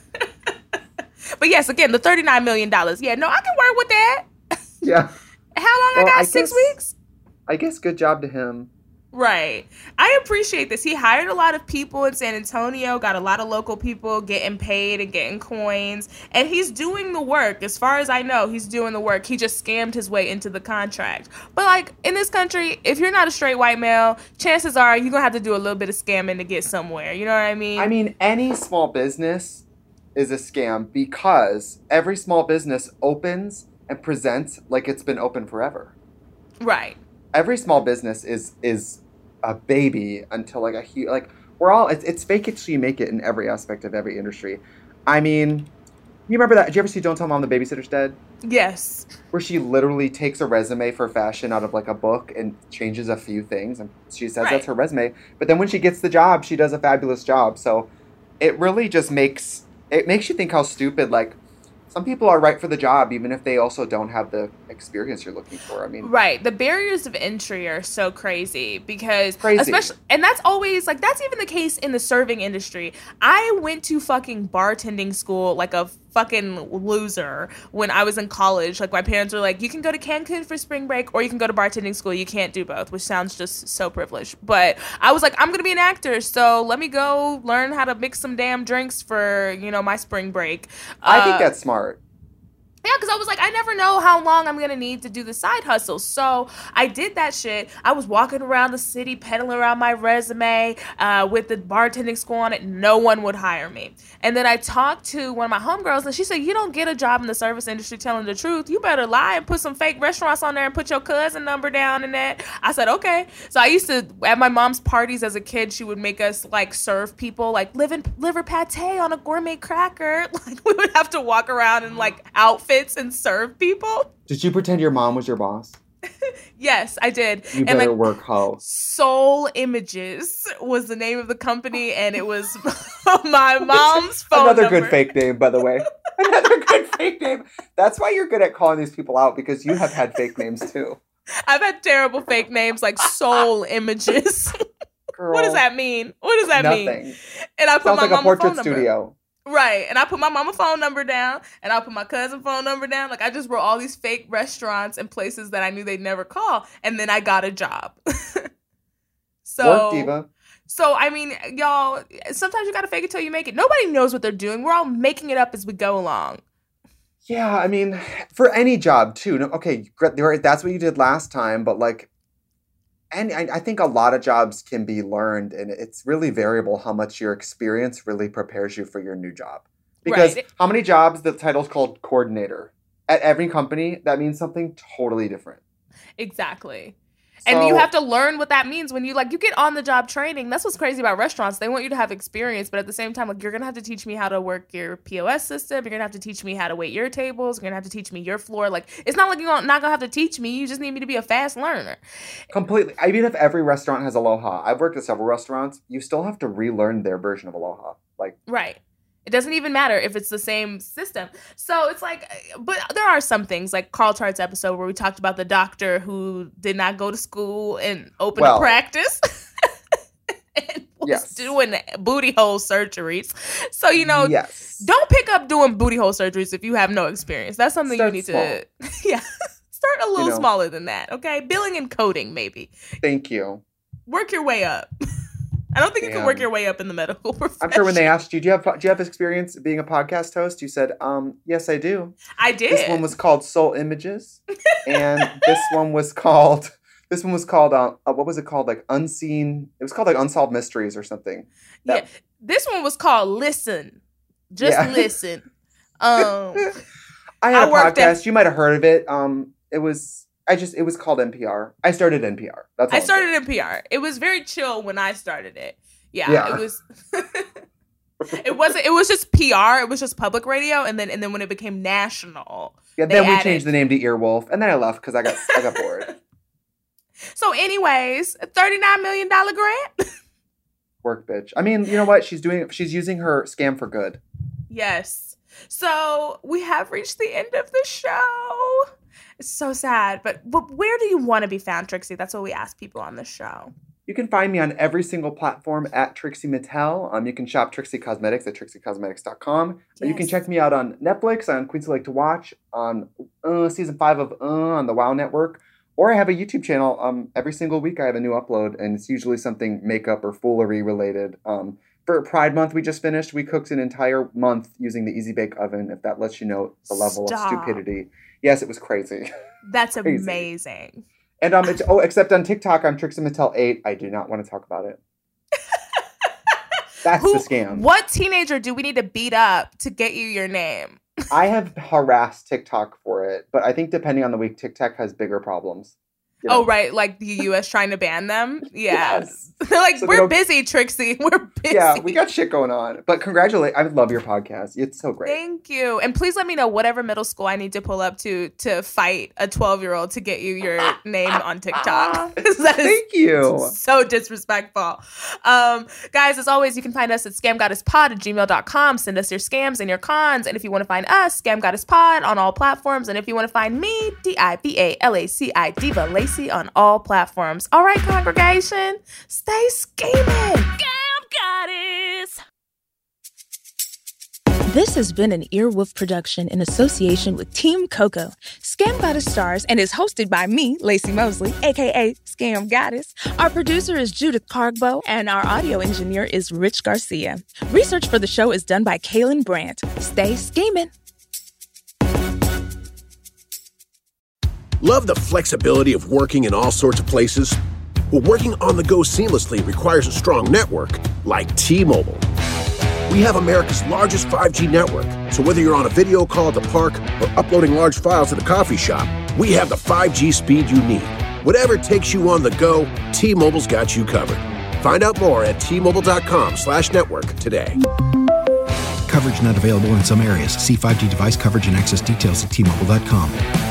But yes, again, the thirty-nine million dollars. Yeah, no, I can work with that. Yeah. How long well, I got? I Six guess, weeks? I guess good job to him. Right. I appreciate this. He hired a lot of people in San Antonio, got a lot of local people getting paid and getting coins, and he's doing the work. As far as I know, he's doing the work. He just scammed his way into the contract. But like in this country, if you're not a straight white male, chances are you're going to have to do a little bit of scamming to get somewhere. You know what I mean? I mean, any small business is a scam because every small business opens and presents like it's been open forever. Right. Every small business is is a baby until like a huge like we're all it's it's fake it till you make it in every aspect of every industry. I mean, you remember that? Did you ever see Don't Tell Mom the Babysitter's Dead? Yes. Where she literally takes a resume for fashion out of like a book and changes a few things, and she says right. that's her resume. But then when she gets the job, she does a fabulous job. So it really just makes it makes you think how stupid like. Some people are right for the job, even if they also don't have the experience you're looking for. I mean, right. The barriers of entry are so crazy because, crazy. especially, and that's always like, that's even the case in the serving industry. I went to fucking bartending school like a fucking loser when I was in college. Like my parents were like, you can go to Cancun for spring break or you can go to bartending school. You can't do both, which sounds just so privileged. But I was like, I'm going to be an actor. So let me go learn how to mix some damn drinks for, you know, my spring break. I uh, think that's smart. Yeah, because I was like, I never know how long I'm going to need to do the side hustle. So I did that shit. I was walking around the city, peddling around my resume uh, with the bartending school on it. No one would hire me. And then I talked to one of my homegirls, and she said, you don't get a job in the service industry telling the truth. You better lie and put some fake restaurants on there and put your cousin number down in that. I said, okay. So I used to, at my mom's parties as a kid, she would make us, like, serve people, like, liver, liver pate on a gourmet cracker. Like, we would have to walk around in, like, outfits and serve people. Did you pretend your mom was your boss? Yes, I did. You and better like, work hoe. Soul Images was the name of the company, and it was my mom's phone Another number. good fake name, by the way. Another good fake name. That's why you're good at calling these people out, because you have had fake names too. I've had terrible fake names like Soul Images. Girl, what does that mean? What does that nothing. mean? And I put Sounds my like a mama's portrait phone number. studio. Right. And I put my mama phone number down, and I put my cousin phone number down. Like, I just wrote all these fake restaurants and places that I knew they'd never call, and then I got a job. So, Work, diva. So, I mean, y'all, sometimes you gotta fake it till you make it. Nobody knows what they're doing. We're all making it up as we go along. Yeah, I mean, for any job, too. No, okay, great, that's what you did last time, but, like, and I, I think a lot of jobs can be learned, and it's really variable how much your experience really prepares you for your new job. Because right. how many jobs, the title's called coordinator. At every company, that means something totally different. Exactly. And So- you have to learn what that means when you like you get on the job training. That's what's crazy about restaurants. They want you to have experience, but at the same time, like you're gonna have to teach me how to work your P O S system. You're gonna have to teach me how to wait your tables. You're gonna have to teach me your floor. Like it's not like you're not gonna have to teach me. You just need me to be a fast learner. Completely. I mean, if every restaurant has Aloha, I've worked at several restaurants, you still have to relearn their version of Aloha. Like, Right. It doesn't even matter if it's the same system. So it's like, but there are some things like Carl Chart's episode where we talked about the doctor who did not go to school and open Well, a practice and was yes. doing booty hole surgeries. So, you know, yes. don't pick up doing booty hole surgeries if you have no experience. That's something Start you need small. to, yeah, start a little know. smaller than that. Okay. Billing and coding, maybe. Thank you. Work your way up. I don't think you can work Damn. your way up in the medical profession. I'm sure when they asked you, do you have do you have experience being a podcast host? You said, um, yes, I do. I did. This one was called Soul Images, and this one was called this one was called uh, uh, what was it called? Like Unseen. It was called like Unsolved Mysteries or something. That- Yeah, this one was called Listen. Just Yeah. listen. Um, I had I a worked podcast. at- You might have heard of it. Um, it was I just it was called N P R. I started N P R. That's all I I'm started saying. N P R. It was very chill when I started it. Yeah, Yeah. it was. It wasn't. It was just P R. It was just public radio, and then and then when it became national. Yeah, they then we added- changed the name to Earwolf, and then I left because I got I got bored. So, anyways, a thirty-nine million dollar grant. Work, bitch. I mean, you know what? She's doing. She's using her scam for good. Yes. So we have reached the end of the show. It's so sad, but but where do you want to be found, Trixie? That's what we ask people on this show. You can find me on every single platform at Trixie Mattel. Um, you can shop Trixie Cosmetics at trixie cosmetics dot com. You can Yes. check me out on Netflix, on Queens Who Like to Watch, on uh, season five of uh, on the WoW Network. Or I have a YouTube channel. Um, every single week I have a new upload, and it's usually something makeup or foolery related. Um, for Pride Month we just finished, we cooked an entire month using the Easy Bake Oven, if that lets you know the level Stop. of stupidity. Yes, it was crazy. That's Crazy. amazing. And um, it's, oh, except on TikTok, I'm Trixie Mattel eight. I do not want to talk about it. That's Who, the scam. What teenager do we need to beat up to get you your name? I have harassed TikTok for it, but I think depending on the week, TikTok has bigger problems. You know? Oh, right. Like the U S trying to ban them? Yeah. Yes. They're like, So they we're don't- busy, Trixie. We're busy. Yeah, we got shit going on. But congratulate. I love your podcast. It's so great. Thank you. And please let me know whatever middle school I need to pull up to to fight a twelve-year-old to get you your name on TikTok. That is Thank you. so disrespectful. Um, guys, as always, you can find us at scamgoddesspod at gmail dot com. Send us your scams and your cons. And if you want to find us, Scam Goddess Pod on all platforms. And if you want to find me, D I V A L A C I, Diva Lacey on all platforms. All right, congregation, stay scheming. Scam Goddess. This has been an Earwolf production in association with Team Coco. Scam Goddess stars and is hosted by me, Lacey Mosley, aka Scam Goddess. Our producer is Judith Cargbo, and our audio engineer is Rich Garcia. Research for the show is done by Kaylin Brandt. Stay scheming. Love the flexibility of working in all sorts of places? Well, working on the go seamlessly requires a strong network like T-Mobile. We have America's largest five G network, so whether you're on a video call at the park or uploading large files at a coffee shop, we have the five G speed you need. Whatever takes you on the go, T-Mobile's got you covered. Find out more at T Mobile dot com slash network today. Coverage not available in some areas. See five G device coverage and access details at T Mobile dot com.